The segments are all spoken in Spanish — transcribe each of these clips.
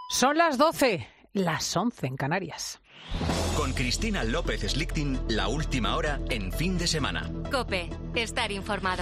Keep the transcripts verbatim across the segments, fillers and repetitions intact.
Son las doce, las once en Canarias. Con Cristina López Slichting, la última hora en Fin de Semana. COPE, estar informado.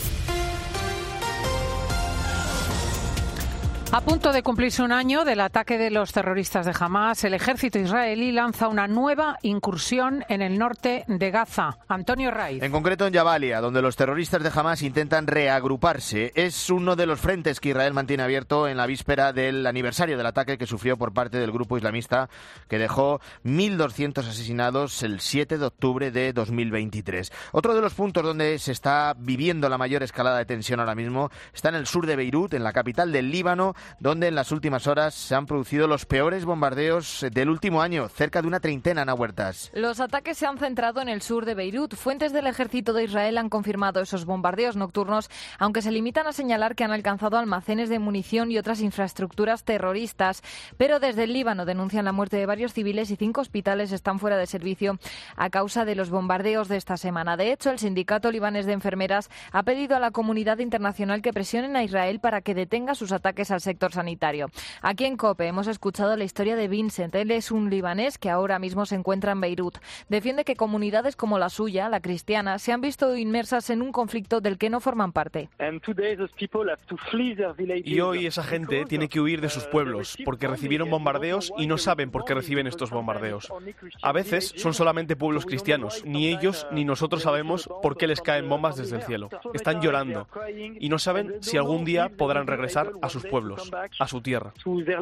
A punto de cumplirse un año del ataque de los terroristas de Hamás, el ejército israelí lanza una nueva incursión en el norte de Gaza. Antonio Raiz. En concreto en Jabalia, donde los terroristas de Hamás intentan reagruparse. Es uno de los frentes que Israel mantiene abierto en la víspera del aniversario del ataque que sufrió por parte del grupo islamista, que dejó mil doscientos asesinados el siete de octubre de dos mil veintitrés. Otro de los puntos donde se está viviendo la mayor escalada de tensión ahora mismo está en el sur de Beirut, en la capital del Líbano, donde en las últimas horas se han producido los peores bombardeos del último año, cerca de una treintena, Ana Huertas. Los ataques se han centrado en el sur de Beirut. Fuentes del ejército de Israel han confirmado esos bombardeos nocturnos, aunque se limitan a señalar que han alcanzado almacenes de munición y otras infraestructuras terroristas. Pero desde el Líbano denuncian la muerte de varios civiles y cinco hospitales están fuera de servicio a causa de los bombardeos de esta semana. De hecho, el sindicato libanés de enfermeras ha pedido a la comunidad internacional que presionen a Israel para que detenga sus ataques al sector sanitario. Aquí en COPE hemos escuchado la historia de Vincent. Él es un libanés que ahora mismo se encuentra en Beirut. Defiende que comunidades como la suya, la cristiana, se han visto inmersas en un conflicto del que no forman parte. Y hoy esa gente tiene que huir de sus pueblos porque recibieron bombardeos y no saben por qué reciben estos bombardeos. A veces son solamente pueblos cristianos. Ni ellos ni nosotros sabemos por qué les caen bombas desde el cielo. Están llorando y no saben si algún día podrán regresar a sus pueblos, a su tierra.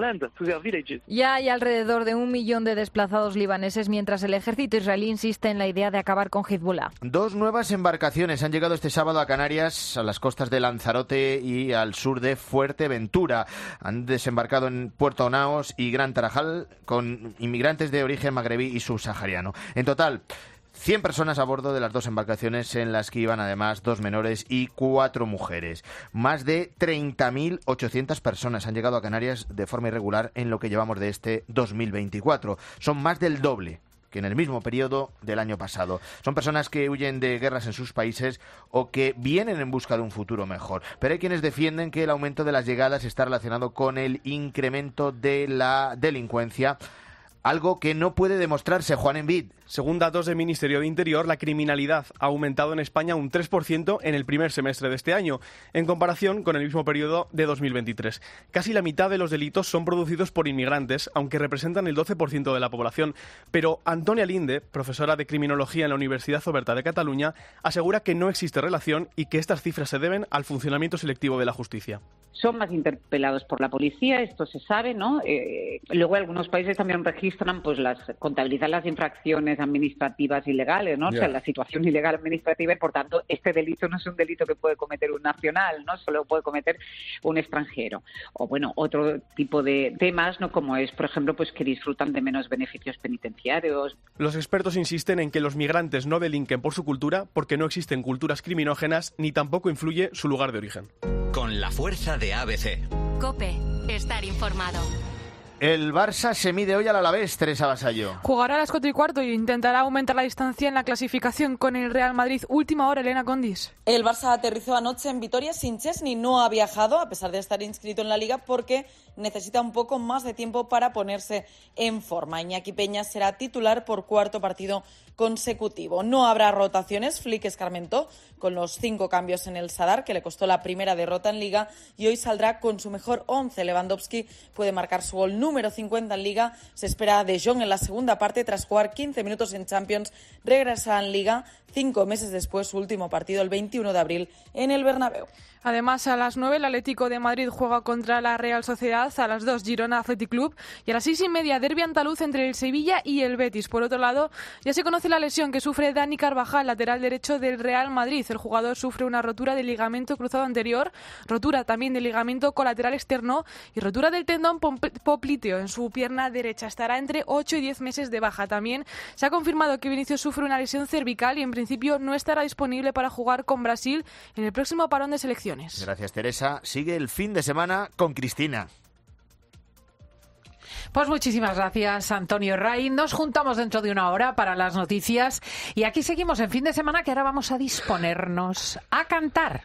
Ya hay alrededor de un millón de desplazados libaneses, mientras el ejército israelí insiste en la idea de acabar con Hezbollah. Dos nuevas embarcaciones han llegado este sábado a Canarias, a las costas de Lanzarote y al sur de Fuerteventura. Han desembarcado en Puerto Naos y Gran Tarajal con inmigrantes de origen magrebí y subsahariano. En total, cien personas a bordo de las dos embarcaciones, en las que iban además dos menores y cuatro mujeres. Más de treinta mil ochocientas personas han llegado a Canarias de forma irregular en lo que llevamos de este dos mil veinticuatro. Son más del doble que en el mismo periodo del año pasado. Son personas que huyen de guerras en sus países o que vienen en busca de un futuro mejor. Pero hay quienes defienden que el aumento de las llegadas está relacionado con el incremento de la delincuencia, algo que no puede demostrarse. Juan Envid. Según datos del Ministerio de Interior, la criminalidad ha aumentado en España un tres por ciento en el primer semestre de este año, en comparación con el mismo periodo de dos mil veintitrés. Casi la mitad de los delitos son producidos por inmigrantes, aunque representan el doce por ciento de la población. Pero Antonia Linde, profesora de Criminología en la Universidad Oberta de Cataluña, asegura que no existe relación y que estas cifras se deben al funcionamiento selectivo de la justicia. Son más interpelados por la policía, esto se sabe, ¿no? Eh, luego algunos países también registran, pues las contabilizan las infracciones administrativas ilegales, ¿no? Yeah. O sea, la situación ilegal administrativa, y por tanto este delito no es un delito que puede cometer un nacional, ¿no? Solo puede cometer un extranjero. O bueno, otro tipo de temas, ¿no? Como es, por ejemplo, pues que disfrutan de menos beneficios penitenciarios. Los expertos insisten en que los migrantes no delinquen por su cultura, porque no existen culturas criminógenas ni tampoco influye su lugar de origen. Con la fuerza de A B C. COPE, estar informado. El Barça se mide hoy al Alavés, Teresa Vasallo. Jugará a las cuatro y cuarto y intentará aumentar la distancia en la clasificación con el Real Madrid. Última hora, Elena Condis. El Barça aterrizó anoche en Vitoria sin Chesney. No ha viajado, a pesar de estar inscrito en la Liga, porque necesita un poco más de tiempo para ponerse en forma. Iñaki Peña será titular por cuarto partido consecutivo. No habrá rotaciones. Flick escarmentó con los cinco cambios en el Sadar, que le costó la primera derrota en Liga, y hoy saldrá con su mejor once. Lewandowski puede marcar su gol número cincuenta en Liga. Se espera a De Jong en la segunda parte tras jugar quince minutos en Champions. Regresa en Liga cinco meses después, su último partido el veintiuno de abril en el Bernabéu. Además, a las nueve el Atlético de Madrid juega contra la Real Sociedad, a las dos Girona Athletic Club y a las seis y media derbi andaluz entre el Sevilla y el Betis. Por otro lado, ya se conoce la lesión que sufre Dani Carvajal, lateral derecho del Real Madrid. El jugador sufre una rotura del ligamento cruzado anterior, rotura también del ligamento colateral externo y rotura del tendón popliteo en su pierna derecha. Estará entre ocho y diez meses de baja. También se ha confirmado que Vinicius sufre una lesión cervical y en principio no estará disponible para jugar con Brasil en el próximo parón de selecciones. Gracias, Teresa. Sigue el fin de semana con Cristina. Pues muchísimas gracias, Antonio Raiz. Nos juntamos dentro de una hora para las noticias y aquí seguimos en fin de semana, que ahora vamos a disponernos a cantar.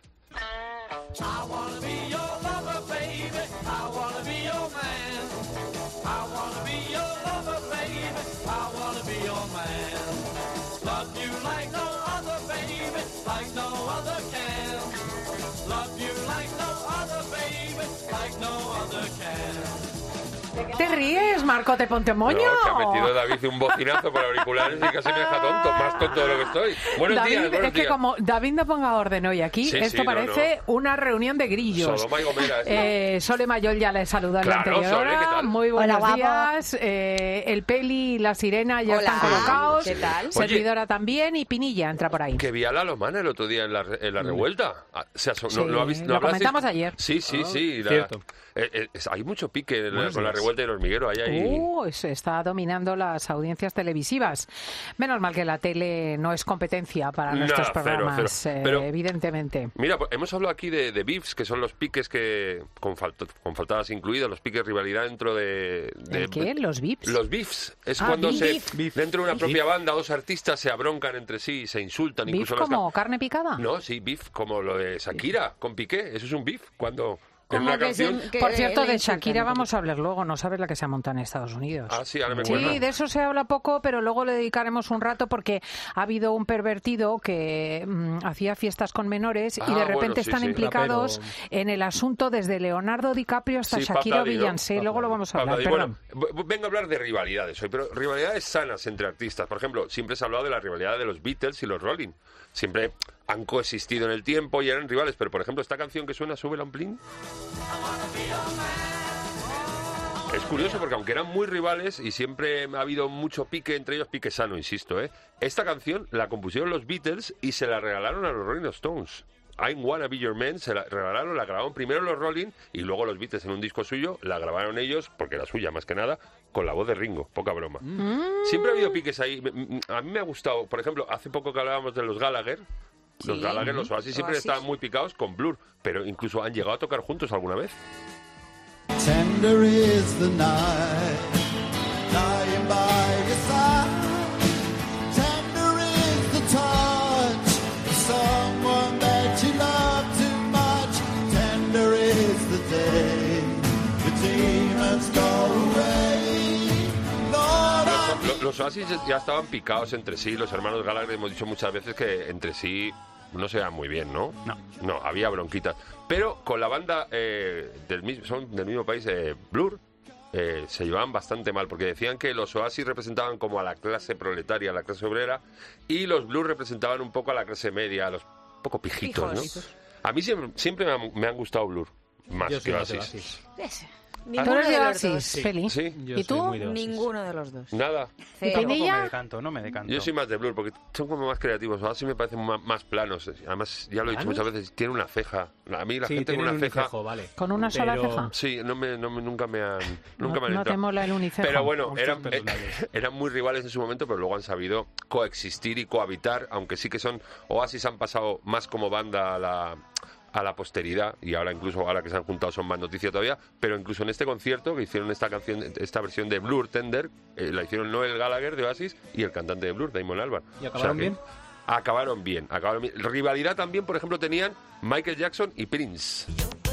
¿Te ríes, Marco? ¿Te ponte moño? No, que ha metido David un bocinazo por auriculares y casi me deja tonto, más tonto de lo que estoy. Buenos David, días, buenos es que días. como David no ponga orden hoy aquí, Sí, esto sí, no, parece no. una reunión de grillos. Sodoma y Gomera, esto. Eh, Sole Mayol ya le saludó en Claro, la anterior Sole, ¿qué hora. tal? Muy buenos Hola, días. Eh, el Peli y la Sirena ya Hola. están colocados. ¿Qué tal? Servidora también y Pinilla entra por ahí. Que vi a la Lomana el otro día en la, en la revuelta. Ah, o sea, so- Sí, no, no habéis- no lo hablasteis- comentamos ayer. Sí, sí, Ah, sí. la- cierto. eh, eh, es- hay mucho pique en la- Buenos con la días. revuelta y el hormiguero. Ahí hay... Uh, se está dominando las audiencias televisivas. Menos mal que la tele no es competencia para Nada, nuestros cero, programas, cero. eh, Pero- evidentemente. Mira, pues, hemos hablado aquí de, de beefs, que son los piques que, con, falt- con faltadas incluidas, los piques de rivalidad dentro de... de ¿El qué? ¿Los V I Ps? Los beefs. Es Ah, cuando beef. se Beef. dentro de una Beef. propia banda dos artistas se abroncan entre sí, se insultan. ¿Beef incluso las como ca- carne picada? No, sí, beef, como lo de Shakira con Piqué. Eso es un beef. Cuando en Como una que se- canción... que Por cierto, le de insultan Shakira un poco. vamos a hablar luego. No sabes la que se ha montado en Estados Unidos. Ah, sí, ahora me acuerdo. Sí, de eso se habla poco, pero luego le dedicaremos un rato porque ha habido un pervertido que mm, hacía fiestas con menores Ah, y de bueno, repente sí, están sí. implicados Rapero. en el asunto desde Leonardo DiCaprio hasta Sí, Shakira Puff Daddy, ¿no? Beyoncé. Luego lo vamos a hablar, Puff Daddy. perdón. Bueno, v- vengo a hablar de rivalidades hoy, pero rivalidades sanas entre artistas. Por ejemplo, siempre se ha hablado de la rivalidad de los Beatles y los Rolling. Siempre han coexistido en el tiempo y eran rivales, pero por ejemplo, esta canción que suena, Súbela un plin. Es curioso porque aunque eran muy rivales y siempre ha habido mucho pique entre ellos, pique sano, insisto, ¿eh? Esta canción la compusieron los Beatles y se la regalaron a los Rolling Stones. I Wanna Be Your Man se la regalaron, la grabaron primero los Rolling y luego los Beatles en un disco suyo, la grabaron ellos, porque era suya más que nada, con la voz de Ringo, poca broma. Siempre ha habido piques ahí. M- m- A mí me ha gustado, por ejemplo, hace poco que hablábamos de los Gallagher. Los Sí. Gallagher, los Oasis, siempre Oasis. estaban muy picados con Blur, pero incluso han llegado a tocar juntos alguna vez. Tender is the night, lying by your side. Tender is the touch of someone that you love too much. Tender is the day the demons go away. Lord, I Los, los Oasis ya estaban picados entre sí. Los hermanos Gallagher hemos dicho muchas veces que entre sí no se dan muy bien, ¿no? No. No, había bronquitas. Pero con la banda eh, del mismo, son del mismo país, eh, Blur, eh, se llevaban bastante mal porque decían que los Oasis representaban como a la clase proletaria, a la clase obrera, y los Blur representaban un poco a la clase media, a los poco pijitos, Pijos. ¿no? A mí siempre, siempre me, han, me han gustado Blur, más Yo que soy más de Oasis. Ese. Tú Ninguno eres de de los Oasis, dos. Sí. Peli. ¿Sí? Yo ¿Y soy tú? muy de Oasis. Ninguno de los dos. Nada. Cero. Tampoco Pinilla? me decanto, no me decanto. Yo soy más de Blur porque son como más creativos. Ahora sí me parecen más, más planos. Además, ya lo he dicho ¿Planos? muchas veces, tiene una ceja. A mí la Sí, gente con tienen una un ceja... unicejo, vale. ¿Con una sola Pero- ceja? Sí, no me, no me- nunca me han, nunca No, me han no entrado. te mola el unicejo. Pero bueno, Gustos eran, personales. eran muy rivales en su momento, pero luego han sabido coexistir y cohabitar, aunque sí que son... Oasis han pasado más como banda a la... a la posteridad, y ahora incluso ahora que se han juntado son más noticia todavía, pero incluso en este concierto que hicieron esta canción, esta versión de Blur, Tender, eh, la hicieron Noel Gallagher de Oasis y el cantante de Blur, Damon Albarn. ¿Y acabaron bien? Acabaron bien, acabaron bien. Rivalidad también, por ejemplo, tenían Michael Jackson y Prince.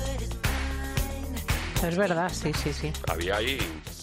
Es verdad, sí, sí, sí. Había ahí...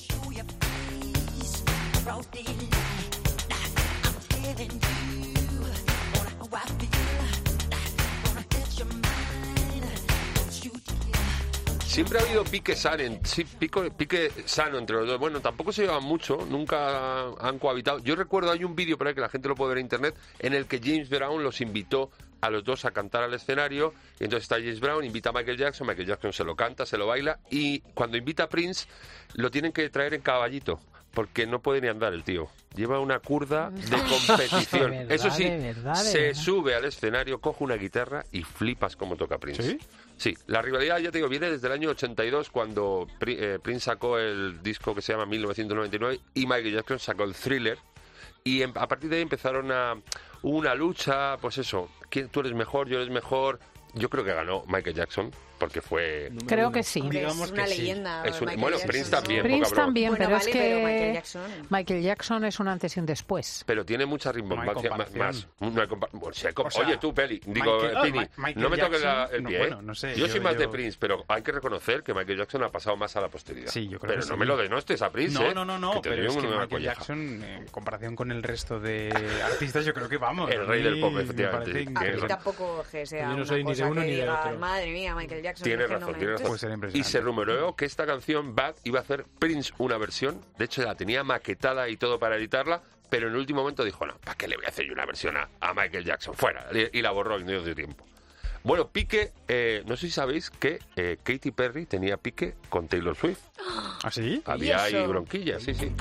Siempre ha habido pique sano, sí, pico- pique sano entre los dos. Bueno, tampoco se llevan mucho, nunca han cohabitado. Yo recuerdo, hay un vídeo por ahí que la gente lo puede ver en internet, en el que James Brown los invitó a los dos a cantar al escenario. Y entonces está James Brown, invita a Michael Jackson, Michael Jackson se lo canta, se lo baila. Y cuando invita a Prince, lo tienen que traer en caballito, porque no puede ni andar el tío. Lleva una curda de competición. De verdad, Eso sí, de verdad, de se verdad. sube al escenario, coge una guitarra y flipas como toca Prince. ¿Sí? Sí, la rivalidad, ya te digo, viene desde el año ochenta y dos, cuando Pri- eh, Prince sacó el disco que se llama mil novecientos noventa y nueve y Michael Jackson sacó el Thriller. Y em- a partir de ahí empezaron a... Hubo una lucha, pues eso, ¿quién, tú eres mejor, yo eres mejor? Yo creo que ganó Michael Jackson, porque fue... Creo que sí. Hombre, Digamos es una que sí. leyenda. Es un- Michael bueno, Jackson, Prince ¿no? también, Prince poca broma. también, Bueno, pero vale, es que pero Michael Jackson. Michael Jackson es un antes y un después. Pero tiene mucha rimbombancia No hay más. comparación. más. No hay compa- bueno, sí hay com- O sea, Oye, tú, Peli, digo, Michael- eh, Pini, Ma- Michael no me toques la- Jackson, el no, pie. bueno, no sé, yo, yo- soy más de yo- Prince, pero hay que reconocer que Michael Jackson ha pasado más a la posteridad. Sí, yo creo pero que no sí. me lo denostes a Prince, No, ¿eh? no, no, no, que te pero doy es que una Michael colleja. Jackson, en comparación con el resto de artistas, yo creo que vamos. El a rey mí del pop, me efectivamente. parece A Que mí es- tampoco que sea Yo no una soy ni de cosa uno que ni de diga, otro. madre mía, Michael Jackson. Tienes razón, tienes razón. Puede ser Y impresionante. se rumoreó que esta canción, Bad, iba a hacer Prince una versión. De hecho, la tenía maquetada y todo para editarla, pero en el último momento dijo, no, ¿para qué le voy a hacer yo una versión a, a Michael Jackson? Fuera. Y, y la borró y no dio tiempo. Bueno, pique, eh, no sé si sabéis que eh, Katy Perry tenía pique con Taylor Swift. ¿Ah, sí? Había ahí bronquillas, sí, sí.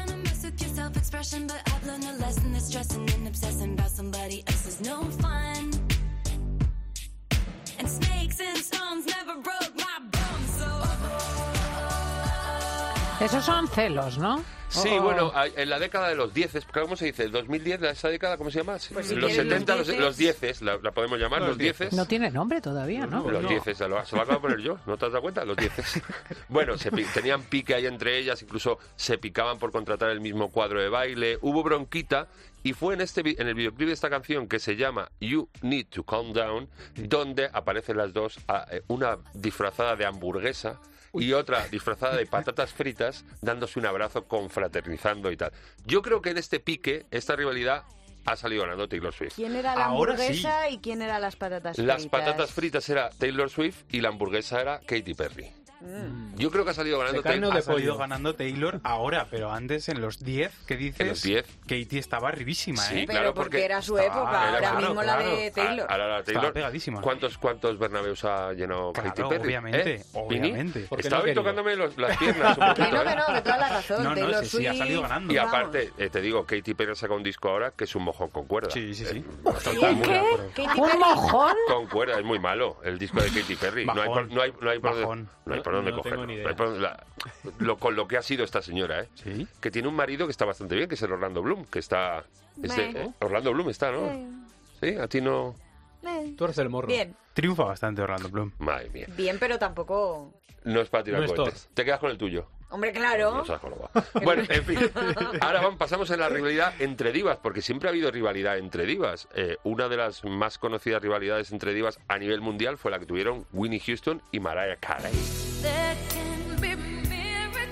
Esos son celos, ¿no? Sí, Oh. bueno, en la década de los dieces, ¿cómo se dice? ¿El dos mil diez, esa década, cómo se llama? Pues si los quieres setenta, los los, los dieces, la, la podemos llamar, Los los dieces. No tiene nombre todavía, ¿no? Los dieces, se lo, se lo acabo de poner yo, ¿no te has dado cuenta? Los dieces. Bueno, se, pi- tenían pique ahí entre ellas, incluso se picaban por contratar el mismo cuadro de baile, hubo bronquita, y fue en este vi- en el videoclip de esta canción que se llama You Need to Calm Down, donde aparecen las dos, a- eh, una disfrazada de hamburguesa y otra disfrazada de patatas fritas, dándose un abrazo, confraternizando y tal. Yo creo que en este pique, esta rivalidad, ha salido ganando Taylor Swift. ¿Quién era la Ahora hamburguesa y quién era las patatas fritas? Las patatas fritas era Taylor Swift y la hamburguesa era Katy Perry. Mm. Yo creo que ha salido ganando De carne o Taylor. de pollo. Ha salido ganando Taylor ahora, pero antes en los diez, ¿qué dices? En los diez. Katy estaba arribísima, Sí, ¿eh? Pero claro, porque, porque era su estaba- época, era ahora claro, mismo la claro. de Taylor. Ahora la Estaba Taylor. pegadísima. ¿Cuántos, ¿Cuántos Bernabéus ha llenado Claro, Katy Perry? obviamente, ¿Eh? obviamente. Vini, ¿Por qué estaba no hoy ha querido? tocándome los- las piernas un poquito, Que no, ¿eh? que no, que toda la razón. No, no, Taylor sí, sí, ha Swift, salido ganando. Y vamos. aparte, eh, te digo, Katy Perry saca un disco ahora que es un mojón con cuerda. Sí, sí, sí. Eh, ¿Un qué? Katy ¿Un Perry. mojón? Con cuerda, es muy malo el disco de Katy Perry. No hay por, Bajón. no hay, no hay por, Bajón. no hay por dónde No- no tengo cogerlo. ni idea. No hay por dónde- la- lo, con lo que ha sido esta señora, ¿eh? Sí. Que tiene un marido que está bastante bien, que es el Orlando Bloom, que está... es de- Meh. ¿eh? Orlando Bloom está, ¿no? Sí, a ti no... Eh, Tuerce el morro. Bien, Triunfa bastante Orlando Bloom. Madre mía. bien, pero tampoco... No es para tirar No es cohetes. Te quedas con el tuyo. Hombre, claro. No seas jorobado. Bueno, en fin. Ahora vamos, pasamos en la rivalidad entre divas, porque siempre ha habido rivalidad entre divas. Eh, una de las más conocidas rivalidades entre divas a nivel mundial fue la que tuvieron Whitney Houston y Mariah Carey. There can be miracles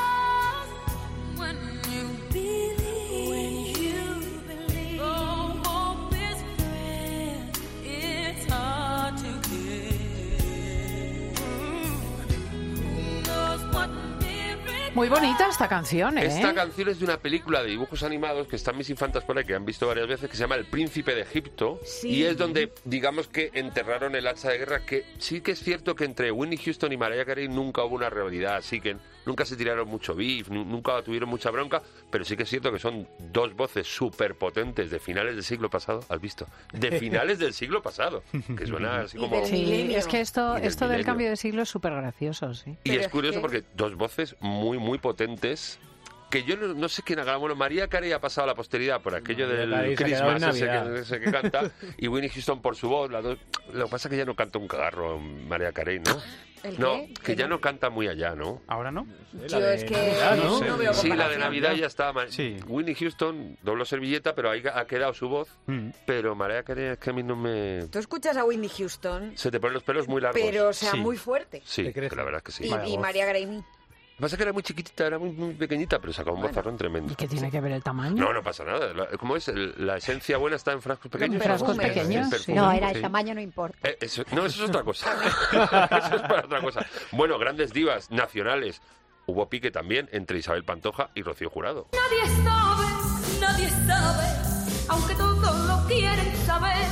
when you believe. When you believe. Oh, hope is free. It's hard to get. Who knows what miracle. Muy bonita esta canción, ¿eh? Esta canción es de una película de dibujos animados que están mis infantas por ahí, que han visto varias veces, que se llama El Príncipe de Egipto. Sí. Y es donde, digamos que enterraron el hacha de guerra, que sí que es cierto que entre Whitney Houston y Mariah Carey nunca hubo una rivalidad, así que nunca se tiraron mucho beef, nu- nunca tuvieron mucha bronca, pero sí que es cierto que son dos voces súper potentes de finales del siglo pasado, ¿has visto? De finales del siglo pasado, que suena así Y como... del Sí, milenio. es que esto, Y del esto del milenio. cambio de siglo es súper gracioso, sí. Y Pero es es curioso que- porque dos voces muy, muy potentes. Que yo no, no sé quién haga. Bueno, Mariah Carey ha pasado a la posteridad por aquello Mariah del Carey se ha quedado en Christmas ese Navidad. que, ese que canta. Y Whitney Houston por su voz. Las dos- lo que pasa es que ya no canta un cagarro, Mariah Carey, ¿no? ¿El No, qué? que ya no canta muy allá, ¿no? ¿Ahora no? Yo es que Navidad, no, ¿no? veo Sí, la de comparación. Navidad ya está. Ma- Sí. Whitney Houston dobló servilleta, pero ahí ha quedado su voz. Mm. Pero Mariah Carey es que a mí no me... Tú escuchas a Whitney Houston, Se te ponen los pelos muy largos. pero o sea, Sí. muy fuerte. Sí, Te crece. la verdad es que sí. Y, Vaya y voz. María Carey. Lo que pasa es que era muy chiquitita, era muy, muy pequeñita, pero sacaba un bozarrón tremendo. ¿Y qué tiene que ver el tamaño? No, no pasa nada. La- ¿Cómo es? El- ¿La esencia buena está en frascos pequeños? frascos ¿O? pequeños, El sí. perfume. No, era el Sí. tamaño, no importa. Eh, eso- no, eso es otra cosa. Eso es para otra cosa. Bueno, grandes divas nacionales. Hubo pique también entre Isabel Pantoja y Rocío Jurado. Nadie sabe, nadie sabe, aunque todos lo quieren saber.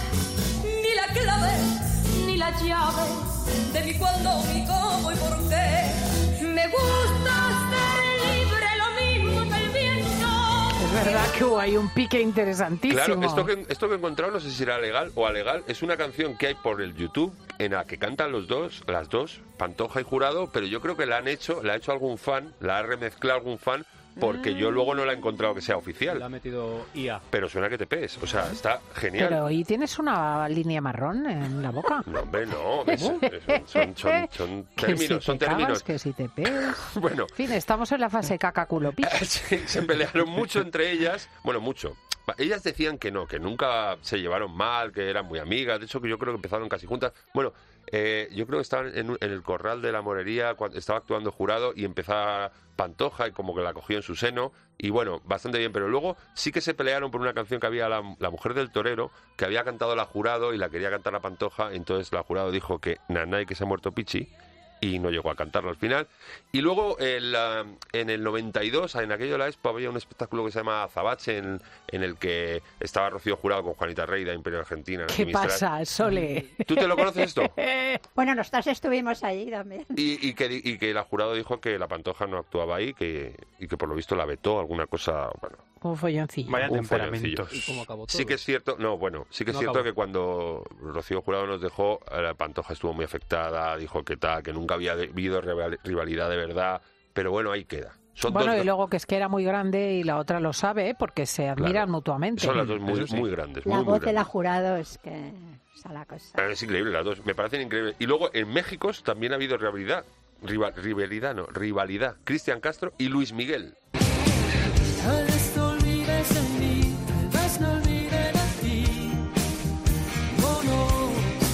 Ni la clave, ni la llave de mi cuándo, mi cómo y por qué. Me gusta ser libre, lo mismo que el viento. Es verdad que hubo ahí un pique interesantísimo. Claro, esto que, esto que he encontrado, no sé si será legal o alegal, es una canción que hay por el YouTube en la que cantan los dos, las dos, Pantoja y Jurado, pero yo creo que la han hecho, la ha hecho algún fan, la ha remezclado algún fan, porque yo luego no la he encontrado que sea La oficial. ha metido I A. Pero suena que te pees, o sea, está genial. Pero ¿y tienes una línea marrón en la boca? No, hombre, no, es- es- son, son, son Que términos, si son te cagas, términos. que si te pegas. Bueno, En fin, estamos en la fase caca culo pi. sí, se pelearon mucho entre ellas, bueno, mucho. Ellas decían que no, que nunca se llevaron mal, que eran muy amigas, de hecho que yo creo que empezaron casi juntas. Bueno, Eh, yo creo que estaban en, en el corral de la morería, cuando estaba actuando Jurado y empezaba Pantoja y como que la cogió en su seno y bueno, bastante bien, pero luego sí que se pelearon por una canción que había la, la mujer del torero, que había cantado la Jurado y la quería cantar a Pantoja, entonces la Jurado dijo que nanay que se ha muerto Pichi y no llegó a cantarlo al final. Y luego el, uh, en el noventa y dos, en aquello de la Expo, había un espectáculo que se llama Azabache, en, en el que estaba Rocío Jurado con Juanita Rey de Imperio Argentina. ¿Qué pasa, Sole? ¿Tú te lo conoces esto? Bueno, nosotros estuvimos allí también. Y, y, que, y que la Jurado dijo que la Pantoja no actuaba ahí que, y que por lo visto la vetó, alguna cosa, bueno... Un folloncillo. Vaya un temperamentos. ¿Y cómo acabó todo? Sí que es cierto, no, bueno, sí que es No cierto acabó. que cuando Rocío Jurado nos dejó, la Pantoja estuvo muy afectada, dijo que tal, que nunca había habido rival- rivalidad de verdad, pero bueno, ahí queda. Son Bueno, dos, y luego que es que era muy grande y la otra lo sabe, ¿eh? Porque se admiran Claro. mutuamente. son las dos muy, muy grandes, La muy, muy voz de la grandes. jurado es que... Esa la cosa. Es increíble las dos, me parecen increíbles. Y luego en México también ha habido rivalidad, rival, rivalidad, no, rivalidad, Cristian Castro y Luis Miguel. Tal vez no olvides de mí, tal vez no olvide de ti. No, no.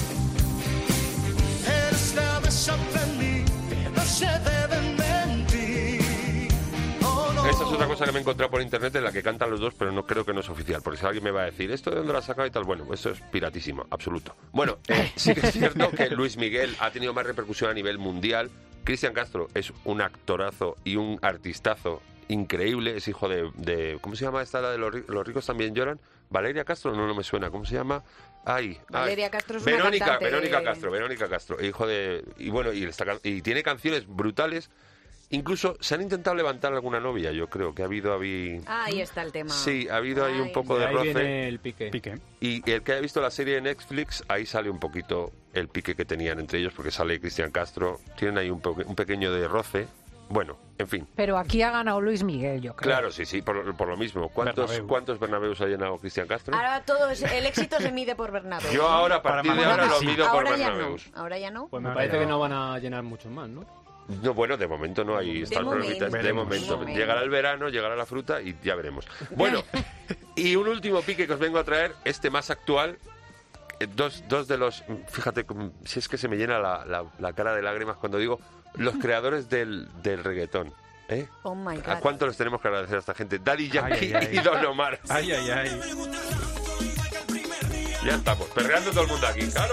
Esta vez aprendí que no se deben mentir. Oh, no. Esa es otra cosa que me he encontrado por internet en la que cantan los dos, pero no creo que no es oficial, porque si alguien me va a decir, ¿esto de dónde lo has sacado y tal? Bueno, eso es piratísimo, absoluto. Bueno, eh, sí que es cierto que Luis Miguel ha tenido más repercusión a nivel mundial. Cristian Castro es un actorazo y un artistazo increíble, es hijo de, de ¿cómo se llama esta la de los, ri- los ricos también lloran? Valeria Castro, no, no me suena, ¿cómo se llama? Ay, ay. Valeria Castro es una Verónica, cantante. Verónica Castro, Verónica Castro, hijo de, y bueno, y, está can- y tiene canciones brutales. Incluso se han intentado levantar alguna novia, yo creo que ha habido ahí... Ah, ahí está el tema. Sí, ha habido ahí un Ay. poco de Ahí roce. viene el pique. Y el que haya visto la serie de Netflix, ahí sale un poquito el pique que tenían entre ellos, porque sale Cristian Castro, tienen ahí un, po- un pequeño de roce. Bueno, en fin. Pero aquí ha ganado Luis Miguel, yo creo. Claro, sí, sí, por, por lo mismo. ¿Cuántos, Bernabéu. ¿Cuántos Bernabéus ha llenado Cristian Castro? Ahora todo es- el éxito se mide por Bernabéu. Yo ahora, a partir de Para ahora, lo sí. mido por Ahora ya no. Bernabéus. Ahora ya no. Pues me parece que no van a llenar muchos más, ¿no? No, bueno, de momento no hay está el momento. problemita, de Veremos. momento. De momento. Llegará el verano, llegará la fruta y ya veremos. Bueno, y un último pique que os vengo a traer, este más actual. Eh, Dos, dos de los, fíjate, como- si es que se me llena la, la- la cara de lágrimas cuando digo los creadores del, del reggaetón. ¿Eh? Oh my God. ¿A cuánto les tenemos que agradecer a esta gente? Daddy Yankee Ay, ay, ay. y Don Omar. Ay, ay, ay. Ya estamos, perreando todo el mundo aquí, claro.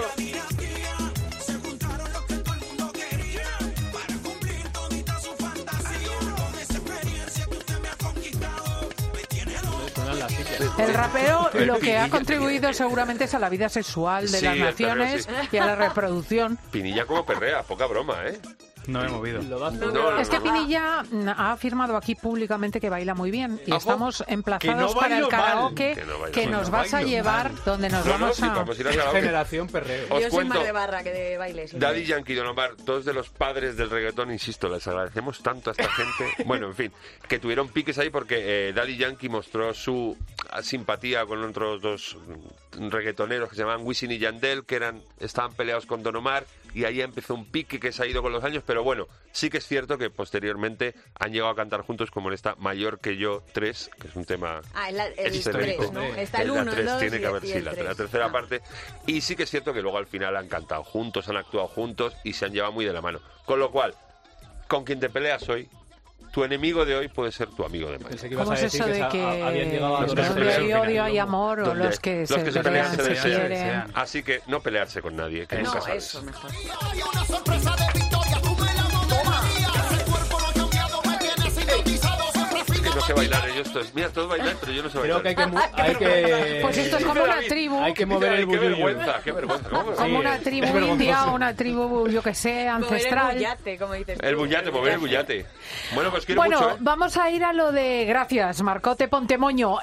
Suenan las sillas. El rapero El lo que ha Pinilla, contribuido seguramente es a la vida sexual de Sí, las el perreo, naciones sí. y a la reproducción. Pinilla como perrea, poca broma, ¿eh? No me he movido. Lo das No, todo. no, Es que no. Pinilla mm, ha afirmado aquí públicamente que baila muy bien y ¿Ojo? estamos emplazados Que no para el bailo mal. karaoke Que no bailo que mal. nos No vas a bailo llevar mal. donde nos No, no, vamos sí, a... vamos a ir al karaoke. Generación perreo. Os Yo soy cuento. más de barra que de baile. siempre. Daddy Yankee y Don Omar, dos de los padres del reggaetón, insisto, les agradecemos tanto a esta gente. Bueno, en fin, que tuvieron piques ahí porque eh, Daddy Yankee mostró su simpatía con otros dos mm, reggaetoneros que se llamaban Wisin y Yandel, que eran estaban peleados con Don Omar, y ahí empezó un pique que se ha ido con los años, pero bueno, sí que es cierto que posteriormente han llegado a cantar juntos, como en esta Mayor que yo tres, que es un tema... Ah, el, el histórico. tres, ¿no? Está el La uno, el tres, dos tiene y que haber, y sí, el la, tres. la tercera Ah. parte. Y sí que es cierto que luego al final han cantado juntos, han actuado juntos y se han llevado muy de la mano. Con lo cual, con quien te peleas hoy, tu enemigo de hoy puede ser tu amigo de mañana. Pensé que ibas ¿Cómo a es decir eso que de se- que a- habían llegado a Los dos que se donde pelean hay al odio final, hay amor o Donde los que los se que se pelean pelean se se quieren? desean. Así que no pelearse con nadie, que nunca No, sabes. eso mejor. Hay una sorpresa de victoria, tú me la dominarías. Ese cuerpo no ha cambiado, me tienes hipnotizado, siempre fui Que no sé bailar, ellos todos. Mira, todos bailan, pero yo no sé Creo bailar. que hay que... mu- hay que... Pues esto es como una tribu, Hay que mover el Qué bullillo. vergüenza, qué vergüenza. ¿Cómo? como Sí, una es tribu vergonzoso. india o una tribu, yo que sé, Mover el ancestral. bullate, como dices tú. El bullate, mover el bullate. Bueno, pues quiero Bueno, mucho, ¿eh? vamos a ir a lo de... Gracias, Marcote Pontemoño.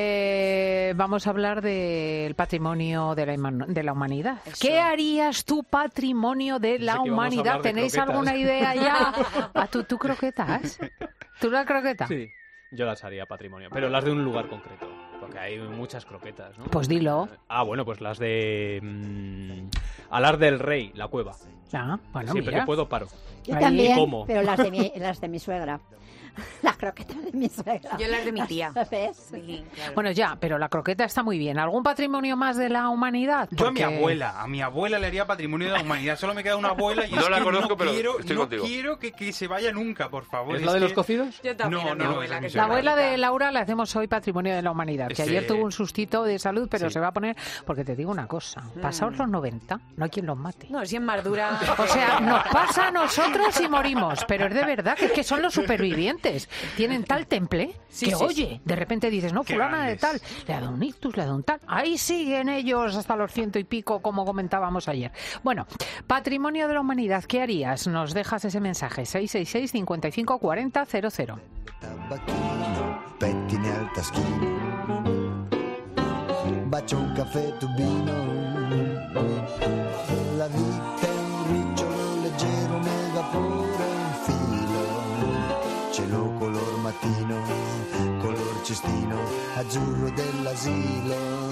Eh, vamos a hablar del patrimonio de la, ima- de la humanidad. Eso. ¿Qué harías tú, patrimonio de la Pensé que íbamos a humanidad? hablar de ¿Tenéis croquetas. alguna idea ya? ¿A tú, tú croquetas? ¿Tú la croqueta? Sí, yo las haría patrimonio, pero las de un lugar concreto, porque hay muchas croquetas, ¿no? Pues dilo. Ah, bueno, pues las de mm, Alar del Rey, la cueva. Ah, bueno, Siempre mira. que puedo paro. Yo Ahí, también, ¿cómo? pero las de mi, las de mi suegra. La croqueta de mi suegra. Yo las de mi tía. ¿Ves? Sí, claro. Bueno, ya, pero la croqueta está muy bien. ¿Algún patrimonio más de la humanidad? Yo a mi Porque- abuela, a mi abuela le haría patrimonio de la humanidad. Solo me queda una abuela y No es la que conozco, no pero quiero, estoy no contigo. quiero que, que se vaya nunca, por favor. ¿Es la de los que- cocidos? Yo también No, a mi no, abuela, esa que es se La mi abuela abuela de Laura la hacemos hoy patrimonio de la humanidad, que Sí. ayer tuvo un sustito de salud, pero Sí. se va a poner, porque te digo una cosa, pasados los noventa, no hay quien los mate. No, si en Mardura... O sea, nos pasa a nosotros y morimos, pero es de verdad que es que son los supervivientes. Tienen tal temple Sí, que, sí, oye, de repente dices, no, Qué fulana de grandes. tal, le ha dado un ictus, le ha dado un tal. Ahí siguen ellos hasta los ciento y pico, como comentábamos ayer. Bueno, patrimonio de la humanidad, ¿qué harías? Nos dejas ese mensaje, seis seis seis, cincuenta y cinco, cuarenta, cero cero. Tabacchino, pettine al taschino, bacio un caffè tubino, la vita è un ricciolo leggero nel vapore, un filo, cielo color mattino, color cestino, azzurro dell'asilo.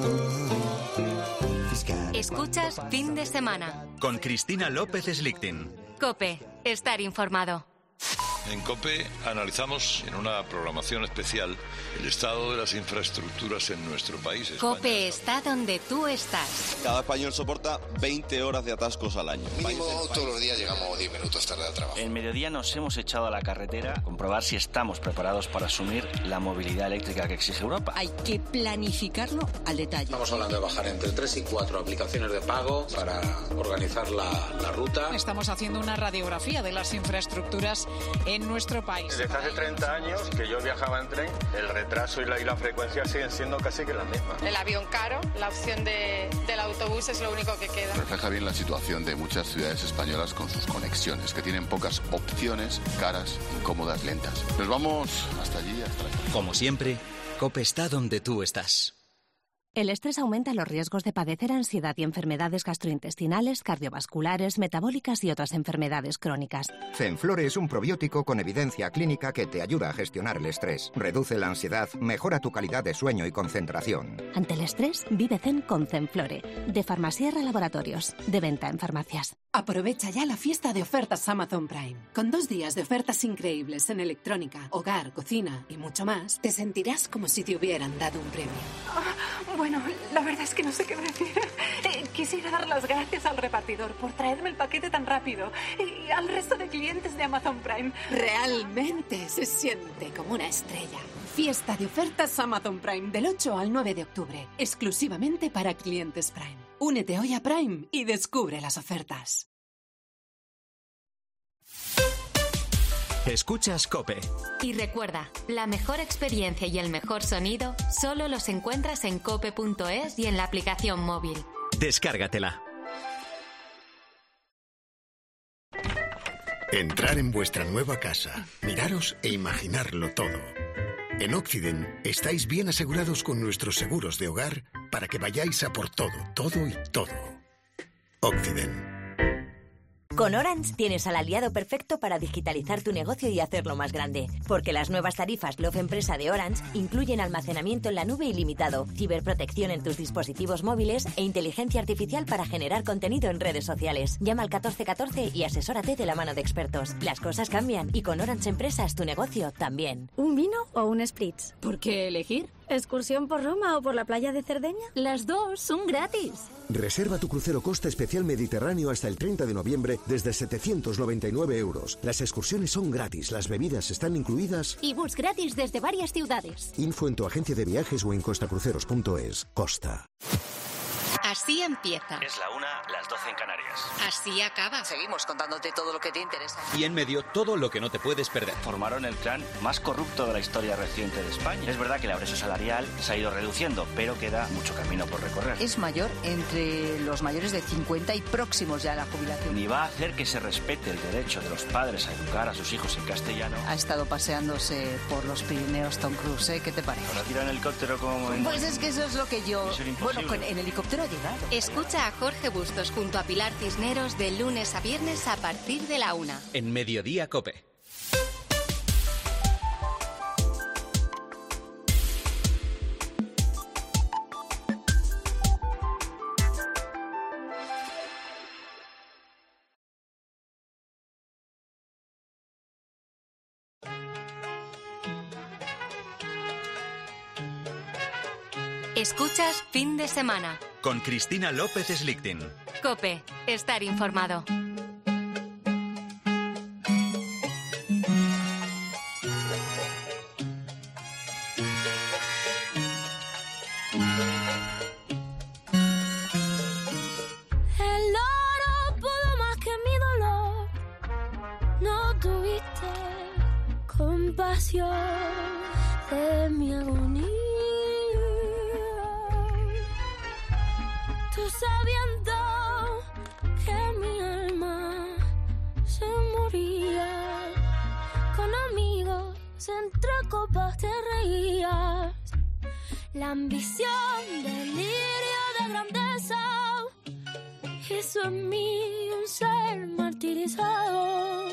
Fiscale. Escuchas Fin de Semana. Con Cristina López Slichting. COPE. Estar informado. En COPE analizamos en una programación especial el estado de las infraestructuras en nuestro país. España. COPE está donde tú estás. Cada español soporta veinte horas de atascos al año. Mínimo todos los días llegamos diez minutos tarde al trabajo. En Mediodía nos hemos echado a la carretera a comprobar si estamos preparados para asumir la movilidad eléctrica que exige Europa. Hay que planificarlo al detalle. Estamos hablando de bajar entre tres y cuatro aplicaciones de pago para organizar la, la ruta. Estamos haciendo una radiografía de las infraestructuras en nuestro país. Desde hace treinta años que yo viajaba en tren, el retraso y la, y la frecuencia siguen siendo casi que las mismas. El avión caro, la opción de, del autobús es lo único que queda. Refleja bien la situación de muchas ciudades españolas con sus conexiones, que tienen pocas opciones, caras, incómodas, lentas. Nos vamos hasta allí, hasta la... Como siempre, COPE está donde tú estás. El estrés aumenta los riesgos de padecer ansiedad y enfermedades gastrointestinales, cardiovasculares, metabólicas y otras enfermedades crónicas. Zenflore es un probiótico con evidencia clínica que te ayuda a gestionar el estrés, reduce la ansiedad, mejora tu calidad de sueño y concentración. Ante el estrés, vive zen con Zenflore, de Farmasierra Laboratorios, de venta en farmacias. Aprovecha ya la fiesta de ofertas Amazon Prime. Con dos días de ofertas increíbles en electrónica, hogar, cocina y mucho más, te sentirás como si te hubieran dado un premio. Bueno, la verdad es que no sé qué decir. Eh, quisiera dar las gracias al repartidor por traerme el paquete tan rápido y al resto de clientes de Amazon Prime. Realmente se siente como una estrella. Fiesta de ofertas Amazon Prime del ocho al nueve de octubre, exclusivamente para clientes Prime. Únete hoy a Prime y descubre las ofertas. Escuchas COPE. Y recuerda, la mejor experiencia y el mejor sonido solo los encuentras en cope punto es y en la aplicación móvil. Descárgatela. Entrar en vuestra nueva casa, miraros e imaginarlo todo. En Occident estáis bien asegurados con nuestros seguros de hogar para que vayáis a por todo, todo y todo. Occident. Con Orange tienes al aliado perfecto para digitalizar tu negocio y hacerlo más grande. Porque las nuevas tarifas Love Empresa de Orange incluyen almacenamiento en la nube ilimitado, ciberprotección en tus dispositivos móviles e inteligencia artificial para generar contenido en redes sociales. Llama al catorce catorce y asesórate de la mano de expertos. Las cosas cambian y con Orange Empresas tu negocio también. ¿Un vino o un spritz? ¿Por qué elegir? ¿Excursión por Roma o por la playa de Cerdeña? Las dos son gratis. Reserva tu crucero Costa Especial Mediterráneo hasta el treinta de noviembre desde setecientos noventa y nueve euros. Las excursiones son gratis, las bebidas están incluidas. Y bus gratis desde varias ciudades. Info en tu agencia de viajes o en costacruceros punto es. Costa. Así empieza. Es la una, las doce en Canarias. Así acaba. Seguimos contándote todo lo que te interesa. Y en medio, todo lo que no te puedes perder. Formaron el clan más corrupto de la historia reciente de España. Es verdad que la brecha salarial se ha ido reduciendo, pero queda mucho camino por recorrer. Es mayor entre los mayores de cincuenta y próximos ya a la jubilación. Ni va a hacer que se respete el derecho de los padres a educar a sus hijos en castellano. Ha estado paseándose por los Pirineos Tom Cruise, ¿eh? ¿Qué te parece? ¿Ahora tira en helicóptero como en... Pues es que eso es lo que yo... Bueno, con, en helicóptero ha llegado. Escucha a Jorge Bustos junto a Pilar Cisneros de lunes a viernes a partir de la una. En Mediodía COPE. Escuchas Fin de Semana. Con Cristina López Slichting. COPE. Estar informado. De mi agonía, tú sabiendo que mi alma se moría, con amigos entre copas te reías, la ambición, delirio de grandeza hizo en mí un ser martirizado.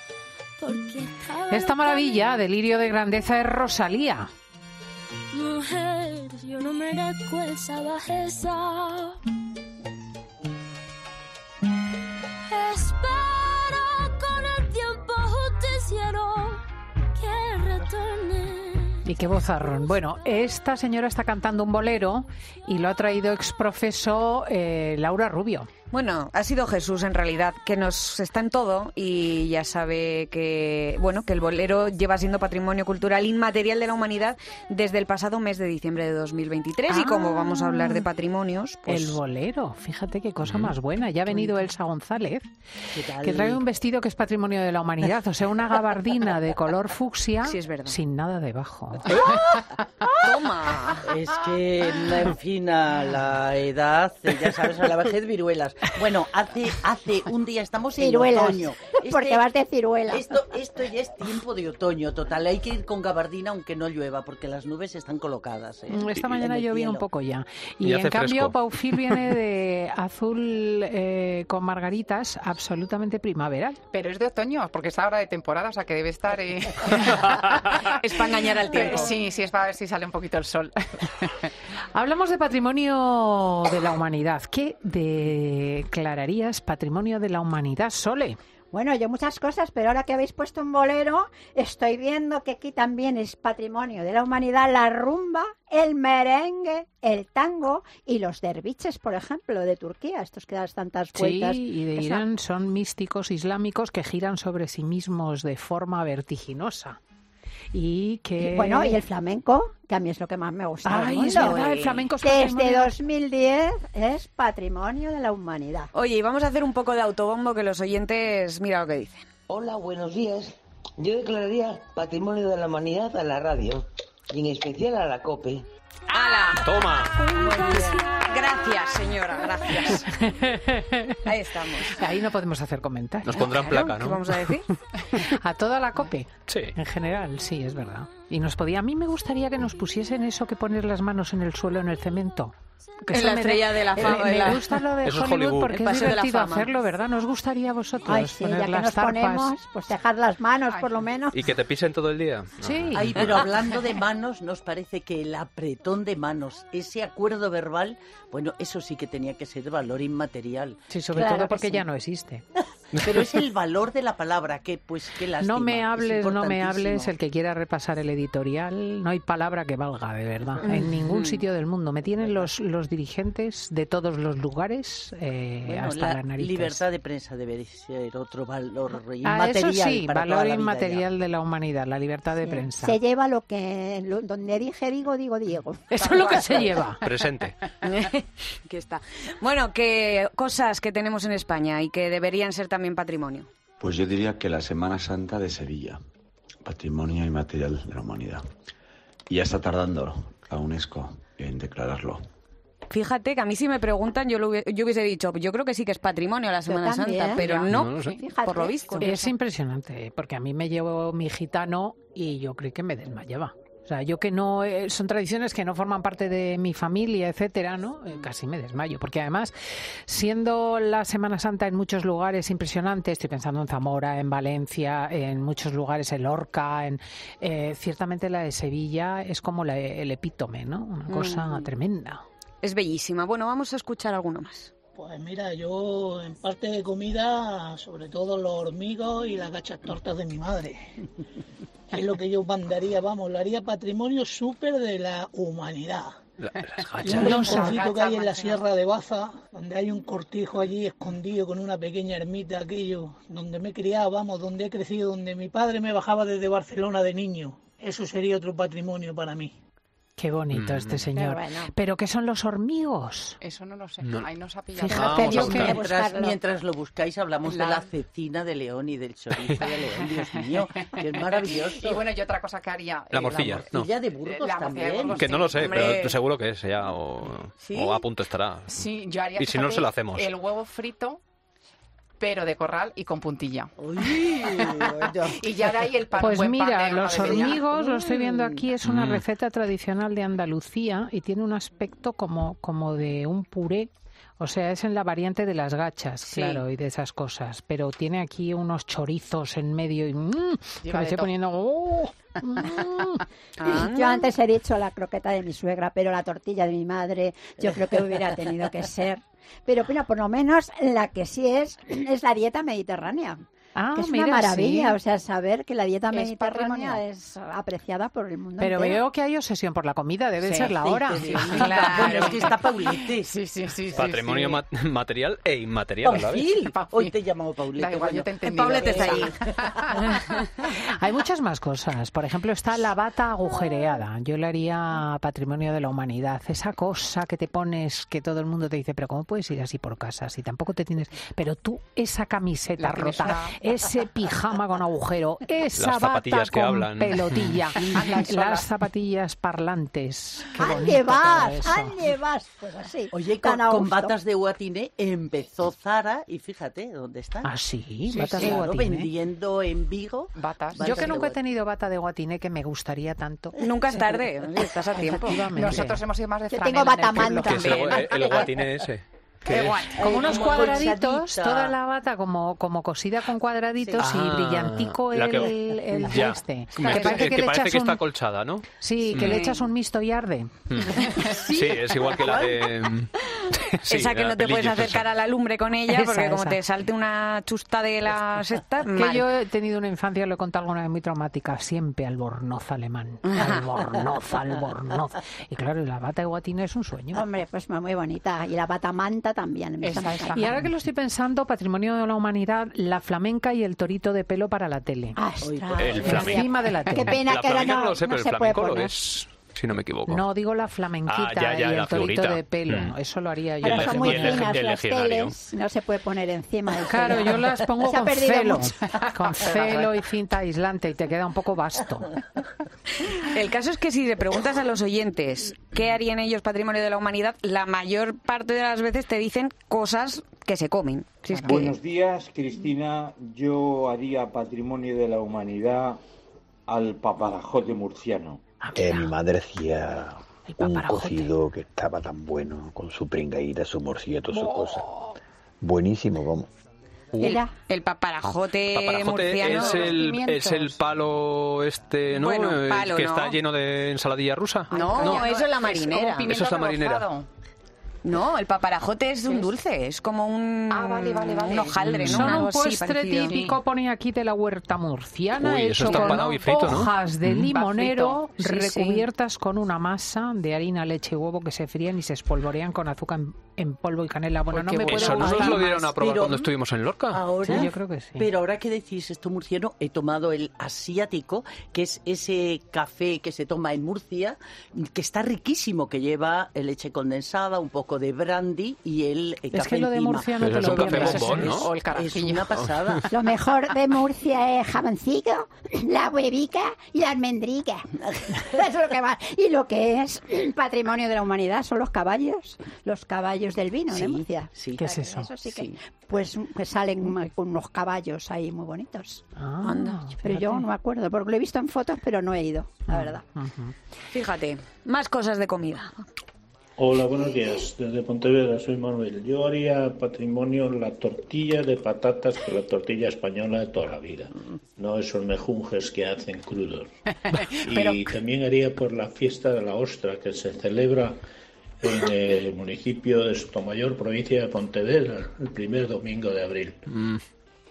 Esta maravilla, delirio de grandeza, es Rosalía. Mujer, yo no merezco esa bajeza. Espero con el tiempo justiciero que retorne. Y qué vozarrón. Bueno, esta señora está cantando un bolero y lo ha traído exprofeso eh, Laura Rubio. Bueno, ha sido Jesús en realidad, que nos está en todo y ya sabe que, bueno, que el bolero lleva siendo patrimonio cultural inmaterial de la humanidad desde el pasado mes de diciembre de dos mil veintitrés. Ah, y como vamos a hablar de patrimonios, pues... El bolero, fíjate qué cosa más buena. Ya ha venido Elsa González, que trae un vestido que es patrimonio de la humanidad, o sea, una gabardina de color fucsia, sí, es verdad, sin nada debajo. ¡Toma! Es que, en fin, a la edad, ya sabes, a la vejez, viruelas. Bueno, hace hace un día estamos ciruelas, en otoño. Este, porque vas de ciruela. Esto, esto ya es tiempo de otoño, total. Hay que ir con gabardina aunque no llueva, porque las nubes están colocadas. ¿eh? Esta mañana llovía un poco ya. Y, y en cambio, fresco. Paufil viene de azul eh, con margaritas, absolutamente primaveral. Pero es de otoño, porque es ahora de temporada, o sea que debe estar... Eh... es para engañar al tiempo. Sí, sí, es para ver si sale un poquito el sol. Hablamos de patrimonio de la humanidad. ¿Qué declararías patrimonio de la humanidad, Sole? Bueno, yo muchas cosas, pero ahora que habéis puesto un bolero, estoy viendo que aquí también es patrimonio de la humanidad la rumba, el merengue, el tango y los derviches, por ejemplo, de Turquía, estos que dan tantas vueltas. Sí, y de Irán Esa... son místicos islámicos que giran sobre sí mismos de forma vertiginosa. Y que... Bueno, y el flamenco, que a mí es lo que más me gusta. Ay, es verdad, el flamenco es Desde dos mil diez es patrimonio de la humanidad. Oye, y vamos a hacer un poco de autobombo que los oyentes, mira lo que dicen. Hola, buenos días. Yo declararía patrimonio de la humanidad a la radio, y en especial a la COPE. ¡Hala! ¡Toma! Gracias, señora, gracias. Ahí estamos. Ahí no podemos hacer comentarios. Nos pondrán placa, ¿no? ¿Qué vamos a decir? A toda la COPE. Sí. En general, sí, es verdad. Y nos podía, a mí me gustaría que nos pusiesen eso que poner las manos en el suelo en el cemento. Que en la estrella de la fama. Me la... gusta lo de Hollywood, Hollywood, Hollywood porque es divertido hacerlo, ¿verdad? ¿Nos gustaría a vosotros Ay, sí, poner ya que las nos tarpas? Ponemos, pues dejar las manos, Ay. por lo menos. ¿Y que te pisen todo el día? No. Sí. Ay, pero hablando de manos, ¿nos parece que el apretón de manos, ese acuerdo verbal, bueno, eso sí que tenía que ser valor inmaterial? Sí, sobre claro todo porque sí. ya no existe. Pero es el valor de la palabra, que pues qué lástima. No me hables, no me hables, el que quiera repasar el editorial, no hay palabra que valga, de verdad, en ningún sitio del mundo. Me tienen los, los dirigentes de todos los lugares eh, bueno, hasta la las narices. Libertad de prensa debe ser otro valor ah, inmaterial. Eso sí, para valor toda la inmaterial vida de la humanidad, la libertad de sí. prensa. Se lleva lo que, lo, donde dije digo, digo Diego. Eso es lo que se lleva. Presente. Aquí está. Bueno, que cosas que tenemos en España y que deberían ser también patrimonio. Pues yo diría que la Semana Santa de Sevilla, patrimonio inmaterial de la humanidad. Y ya está tardando la UNESCO en declararlo. Fíjate que a mí si me preguntan, yo, lo hubiese, yo hubiese dicho, yo creo que sí que es patrimonio la Semana también, Santa, pero no, no, no sé. Por lo visto. Es impresionante, porque a mí me llevó mi gitano y yo creí que me desmayaba. O sea, yo que no, eh, son tradiciones que no forman parte de mi familia, etcétera, ¿no? Eh, casi me desmayo, porque además, siendo la Semana Santa en muchos lugares impresionante, estoy pensando en Zamora, en Valencia, en muchos lugares, en Lorca, en, eh, ciertamente la de Sevilla es como la, el epítome, ¿no? Una cosa mm. tremenda. Es bellísima. Bueno, vamos a escuchar alguno más. Pues mira, yo en parte de comida, sobre todo los hormigos y las gachas tortas de mi madre. Es lo que yo mandaría, vamos, lo haría patrimonio súper de la humanidad. La- las Un gachas. rinconcito que hay en la Sierra de Baza, donde hay un cortijo allí escondido con una pequeña ermita, aquello, donde me he criado, vamos, donde he crecido, donde mi padre me bajaba desde Barcelona de niño. Eso sería otro patrimonio para mí. Qué bonito Mm. este señor. Pero bueno. ¿Pero qué son los hormigos? Eso no lo sé. No. Ahí nos ha pillado. Fíjate, Ah, vamos yo a que- buscar. Mientras, buscarlo. mientras lo buscáis, hablamos La- de la cecina de León y del chorizo de León. Dios mío, que es maravilloso. Y bueno, y otra cosa que haría... La eh, morcilla. La No. morcilla de Burgos La morcilla de también. Burgos. Que no lo sé, Hombre. pero seguro que es ya, o, ¿Sí? o a punto estará. Sí, yo haría, Y si no, fíjate, se lo hacemos. el huevo frito, pero de corral y con puntilla. Uy, bueno. Y ya de ahí el pan, Pues buen pan mira, negro los de Beñat. hormigos, lo estoy viendo aquí, es una Mm. receta tradicional de Andalucía y tiene un aspecto como, como de un puré. O sea, es en la variante de las gachas, Sí. claro, y de esas cosas. Pero tiene aquí unos chorizos en medio y mm, que Lleva me de estoy todo. poniendo... ¡oh! Mm. Ah. Yo antes he dicho la croqueta de mi suegra, pero la tortilla de mi madre yo creo que hubiera tenido que ser. Pero mira, por lo menos la que sí es, es la dieta mediterránea. Ah, Que es mira, una maravilla, sí. o sea, saber que la dieta Es mediterránea patrimonio. es apreciada por el mundo Pero entero. veo que hay obsesión por la comida, debe Sí, ser la Sí, hora. que sí. Claro. Bueno, es que está Paulete. Sí, sí, sí. sí, Patrimonio sí. ma- material e inmaterial a la vez. Paufil. Paufil. Hoy te he llamado Paulete. Da igual, bueno. yo te he entendido. Paulete está ahí. Hay muchas más cosas. Por ejemplo, está la bata agujereada. Yo le haría patrimonio de la humanidad. Esa cosa que te pones, que todo el mundo te dice, pero ¿cómo puedes ir así por casa? Si tampoco te tienes... Pero tú, esa camiseta La tienes rota, una- ese pijama con agujero, esa Las bata zapatillas que con hablan. pelotilla, Andan solas. las zapatillas parlantes. Qué bonito ¡Ande todo vas! eso. ¡Ande vas! Pues así. Oye, tan con, a con gusto. batas de Guatiné empezó Zara y fíjate dónde están. Ah, sí, Sí, batas sí. de Claro, guatine. vendiendo en Vigo. Batas. Yo que de nunca he guatine. tenido bata de guatiné, que me gustaría tanto. Nunca es tarde, estás a tiempo. Efectivamente. Nosotros hemos ido más de Yo franela tengo en el batamanta. pueblo. Que es el, También. el guatine ese. ¿Qué es? Como unos como cuadraditos, colchadita. toda la bata como, como cosida con cuadraditos Sí. y Ah, brillantico la el, que- el Ya. este. Me- Que parece que, que, le parece echas que está un... colchada, ¿no? Sí, que Mm. le echas un mixto y arde. Mm. Sí, es igual que la de... Sí, esa que la no te puedes pelillos acercar esa. a la lumbre con ella, Esa, porque como esa. te salte una chusta de las estas, Que mal. yo he tenido una infancia, lo he contado alguna vez, muy traumática, siempre albornoz alemán. Albornoz, albornoz. Y claro, y la bata de guatina es un sueño. Hombre, pues muy bonita. Y la batamanta también. me Esa, está esa. encantando. Y ahora que lo estoy pensando, patrimonio de la humanidad, la flamenca y el torito de pelo para la tele. Ostras. El flamenco. Encima de la tele. Qué pena La que ahora flamenca no, no lo sé, no pero se el puede flamenco lo poner. es, si no me equivoco. No, digo la flamenquita Ah, ya, ya, y el la torito figurita. de pelo. Mm. Eso lo haría yo. Y el Ahora leg- son muy y el leg- finas y el las legionario. teles, no se puede poner encima del Claro, pelo. yo las pongo Se ha con perdido celo, mucho. con celo y cinta aislante y te queda un poco vasto. El caso es que si le preguntas a los oyentes qué harían ellos patrimonio de la humanidad, la mayor parte de las veces te dicen cosas que se comen. Si es que- Buenos días, Cristina. Yo haría patrimonio de la humanidad al paparajote murciano. Eh, mi madre hacía un paparajote. cocido que estaba tan bueno, con su pringaíta, su morcilla, todas sus cosas. Buenísimo, vamos. el, el paparajote, Paparajote murciano. es el, es el palo este, ¿no? Bueno, Eh, palo, que ¿no? está lleno de ensaladilla rusa. No, eso es la marinera. Eso es la marinera. No, el paparajote es un dulce, es como un, Ah, vale, vale, vale. un hojaldre, ¿no? Son Algo un así postre parecido. típico, pone aquí, de la huerta murciana, Uy, eso hecho está con empanado y frito, ¿no? hojas de Mm. limonero Va frito. Sí, sí. recubiertas con una masa de harina, leche y huevo que se frían y se espolvorean con azúcar en, en polvo y canela. Bueno, Uy, no qué me bueno. puede Eso no nos gustar lo dieron a más. probar Pero- cuando estuvimos en Lorca. Ahora, Sí, yo creo que sí. Pero ahora que decís esto murciano, he tomado el asiático, que es ese café que se toma en Murcia, que está riquísimo, que lleva leche condensada, un poco de brandy y el eh, Es café que lo de encima. Murcia no Pero te es lo un café pierdes. bombón, ¿no? O el Es carajillo. una pasada. Lo mejor de Murcia es jamoncillo, la huevica y la almendrica. Eso es lo que va. Y lo que es patrimonio de la humanidad son los caballos, los caballos del vino de Sí, Murcia. sí. ¿Qué es eso? Eso sí que, Sí. pues que salen un- unos caballos ahí muy bonitos. Ah, Anda, pero fíjate. yo no me acuerdo, porque lo he visto en fotos, pero no he ido, la verdad. Ujú. Fíjate, más cosas de comida. Hola, buenos días. Desde Pontevedra soy Manuel. Yo haría patrimonio la tortilla de patatas, que la tortilla española de toda la vida. No esos mejunjes que hacen crudos. Y también haría por la fiesta de la ostra, que se celebra en el municipio de Sotomayor, provincia de Pontevedra, el primer domingo de abril. Mm.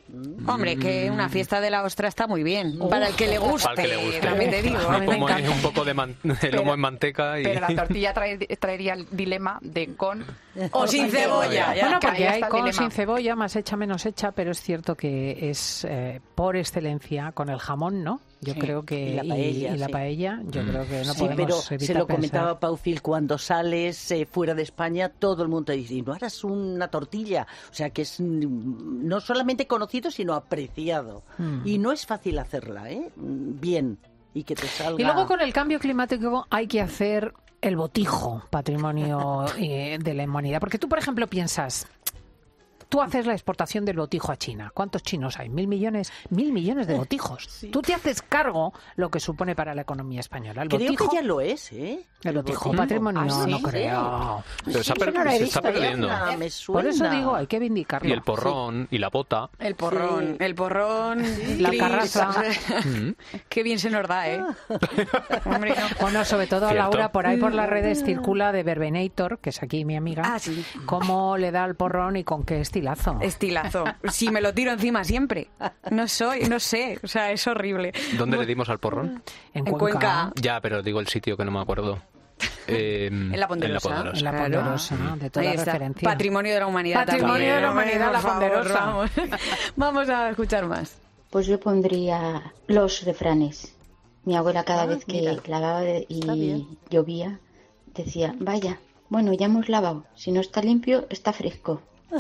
Hombre, que una fiesta de la ostra está muy bien. Oh. Para el que le guste. Para el que le guste. También te digo. Me como ahí un poco de, man- de lomo en manteca y... Pero la tortilla trae- traería el dilema de con o sin cebolla. Ya, Bueno, que porque ahí hay está el con, dilema. sin cebolla, más hecha, menos hecha, pero es cierto que es eh, por excelencia con el jamón, ¿no? Yo Sí, creo que... y la paella, y la sí. paella, yo Mm. creo que no Sí, podemos pero evitar se lo pensar. comentaba Paufil, cuando sales eh, fuera de España, todo el mundo dice, no harás una tortilla. O sea, que es mm, no solamente conocido, sino apreciado. Mm. Y no es fácil hacerla, ¿eh? Mm, Bien. Y que te salga... Y luego con el cambio climático hay que hacer el botijo, patrimonio eh, de la humanidad. Porque tú, por ejemplo, piensas... Tú haces la exportación del botijo a China. ¿Cuántos chinos hay? ¿Mil millones? Mil millones de botijos. Sí. Tú te haces cargo lo que supone para la economía española. El Creo botijo, que ya lo es, ¿eh? el botijo botijo. patrimonio, ¿Ah, sí? no creo. Pero se, ha per- Eso no lo he se visto está yo. perdiendo. Ah, me suena. Por eso digo, hay que vindicarlo. Y el porrón, y la bota. El porrón, el porrón, La Cris. carraza. Mm. Qué bien se nos da, ¿eh? Hombre, no. Bueno, sobre todo a Cierto. Laura, por ahí por las redes circula de Verbenator, que es aquí mi amiga, Ah, sí. cómo le da el porrón y con qué estilazo. Estilazo. Si me lo tiro encima siempre. No soy, no sé. O sea, es horrible. ¿Dónde le dimos al porrón? En En Cuenca. Cuenca. Ya, pero digo el sitio que no me acuerdo. Eh, En la Ponderosa. En la Ponderosa. En la Claro. Ponderosa, ¿no? De toda Ahí está. referencia. Patrimonio de la humanidad. Patrimonio también. de la humanidad, la Por favor, Ponderosa. Vamos. Vamos a escuchar más. Pues yo pondría los refranes. Mi abuela cada Ah, vez que mira. lavaba de- Está bien. y llovía decía, vaya, bueno, ya hemos lavado. Si no está limpio, está fresco.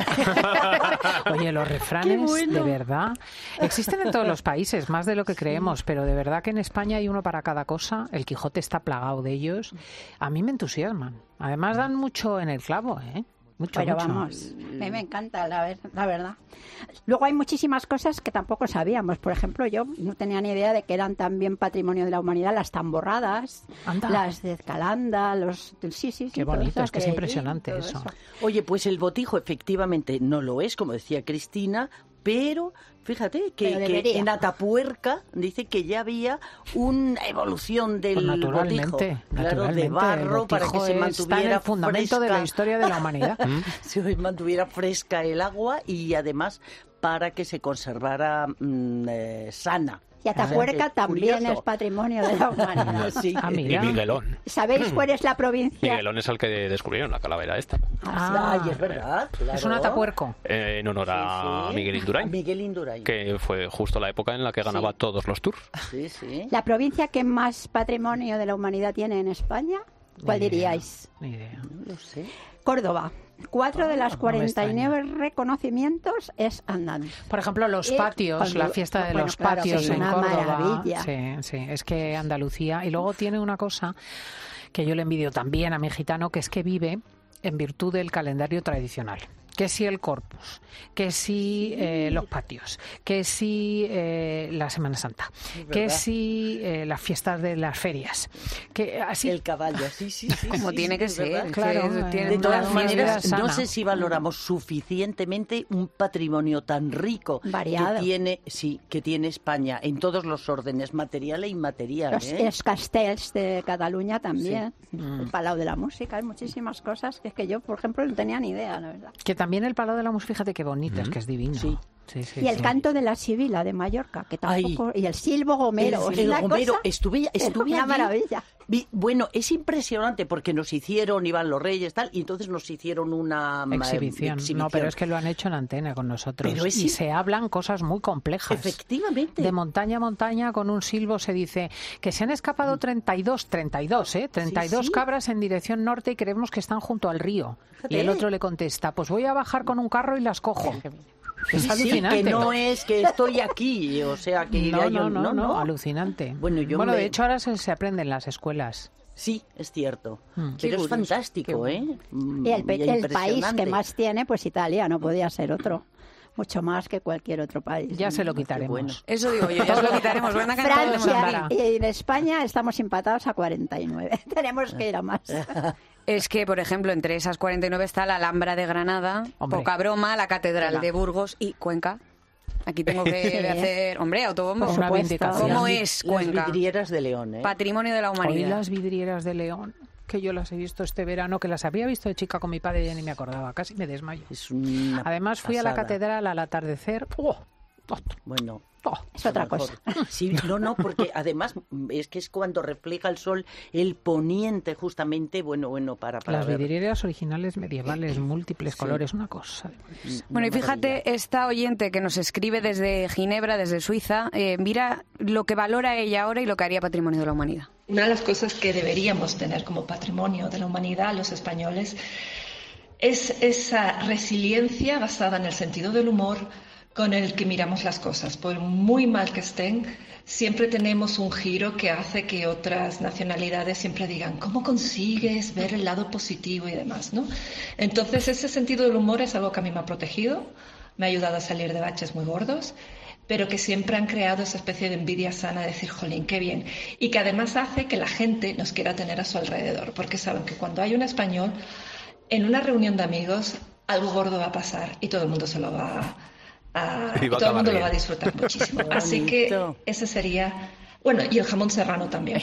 Oye, los refranes, de verdad, existen en todos los países, más de lo que creemos, pero de verdad que en España hay uno para cada cosa. El Quijote está plagado de ellos. A mí me entusiasman. Además dan mucho en el clavo, ¿eh? Mucho, Pero mucho. vamos, a mí me encanta, la, ver- la verdad. Luego hay muchísimas cosas que tampoco sabíamos. Por ejemplo, yo no tenía ni idea de que eran también patrimonio de la humanidad las tamborradas, Anda. las de Escalanda, los... Sí, sí, sí. Qué todo bonito, eso, es que es Creí, impresionante todo eso. Oye, pues el botijo efectivamente no lo es, como decía Cristina, pero fíjate que, Pero que debería. en Atapuerca dice que ya había una evolución del Pues naturalmente, botijo. Claro, naturalmente, de el barro para que botijo se es- mantuviera está en el fundamento de la fresca. historia de la humanidad. Se mantuviera fresca el agua y además para que se conservara mm, eh, sana. Y Atapuerca O sea, que también curioso. es patrimonio de la humanidad. Sí. Ah, Y mira. Miguelón. ¿Sabéis cuál es la provincia? Miguelón es el que descubrieron la calavera esta. Ah, Ay, es verdad. es un claro. atapuerco. Eh, en honor a Sí, sí. Miguel A Indurain. Miguel Indurain. Que fue justo la época en la que ganaba Sí. todos los tours. Sí, sí. La provincia que más patrimonio de la humanidad tiene en España, ¿cuál Ni idea, diríais? ni idea. No lo sé. Córdoba. Cuatro de Ah, las no me cuarenta y nueve reconocimientos es andando. Por ejemplo, los Y patios, cuando- la fiesta de bueno, los claro, patios sí, en una Córdoba. maravilla. Sí, sí, es que Andalucía. Y luego tiene una cosa que yo le envidio también a mi gitano, que es que vive en virtud del calendario tradicional. Que si el Corpus, que si eh, los patios, que si eh, la Semana Santa, que verdad. si eh, las fiestas de las ferias, que así El caballo, sí, sí, sí. Como sí, tiene sí, que es ser. verdad. que Claro, eso eh, tiene De una- todas una vida maneras, no sana. sé si valoramos suficientemente un patrimonio tan rico Variado. que tiene, sí, que tiene España en todos los órdenes, material e inmaterial. Los ¿eh? es castells de Cataluña también, Mm. el Palau de la Música, hay muchísimas cosas que es que yo, por ejemplo, no tenía ni idea, la verdad. Que también el Palau de la Música, fíjate qué bonito, es que es divino. Sí. Sí, sí, Y el sí. canto de la Sibila de Mallorca, que tampoco... Y el silbo gomero, El- es el una gomero, cosa- estuve, estuve una allí. maravilla. Vi- bueno, es impresionante porque nos hicieron, iban los reyes tal, y entonces nos hicieron una mm, Exhibición. exhibición. No, pero es que lo han hecho en antena con nosotros. Pero es y im- se hablan cosas muy complejas. Efectivamente. De montaña a montaña, con un silbo se dice que se han escapado treinta y dos, treinta y dos, ¿eh? treinta y dos Sí, sí. cabras en dirección norte y creemos que están junto al río. Fíjate. Y el otro le contesta, pues voy a bajar con un carro y las cojo. Es Sí, sí, alucinante. que no es que estoy aquí, o sea que No, hay no, un- no, no, alucinante. Bueno, yo bueno me- de hecho ahora se, se aprende en las escuelas. Sí, es cierto. Mm. Pero Qué es curioso, fantástico, qué ¿eh? Mm, Y el, pe- y el país impresionante. que más tiene, pues Italia, no podía ser otro. Mucho más que cualquier otro país. Ya se lo Qué quitaremos. bueno. Eso digo yo, ya se lo quitaremos. Buena cantidad de Francia mandarina. y en España estamos empatados a cuarenta y nueve. Tenemos que ir a más. Es que, por ejemplo, entre esas cuarenta y nueve está la Alhambra de Granada, Hombre. poca broma, la Catedral Tela. de Burgos y Cuenca. Aquí tengo que hacer, hombre, autobombo. Por Una supuesto. vindicación. ¿Cómo Las vi- es Las Cuenca? vidrieras de León, ¿eh? Patrimonio de la Hoy humanidad. las vidrieras de León, que yo las he visto este verano, que las había visto de chica con mi padre y ya ni me acordaba, casi me desmayo. Es una Además fui a la pasada. catedral al atardecer. ¡Oh! Bueno, es otra mejor. cosa. Sí, no, no, porque además es que es cuando refleja el sol el poniente justamente, bueno, bueno, para, para Las ver. vidrieras originales medievales, múltiples Sí. colores, una cosa. Bueno, y fíjate, esta oyente que nos escribe desde Ginebra, desde Suiza, eh, mira lo que valora ella ahora y lo que haría Patrimonio de la Humanidad. Una de las cosas que deberíamos tener como patrimonio de la humanidad los españoles es esa resiliencia basada en el sentido del humor con el que miramos las cosas. Por muy mal que estén, siempre tenemos un giro que hace que otras nacionalidades siempre digan ¿cómo consigues ver el lado positivo y demás, ¿no? Entonces ese sentido del humor es algo que a mí me ha protegido, me ha ayudado a salir de baches muy gordos, pero que siempre han creado esa especie de envidia sana de decir, jolín, qué bien. Y que además hace que la gente nos quiera tener a su alrededor, porque saben que cuando hay un español, en una reunión de amigos, algo gordo va a pasar y todo el mundo se lo va a... a Y y va a todo el mundo acabar lo va a bien. disfrutar muchísimo. Qué Así que bonito. ese sería... Bueno, y el jamón serrano también.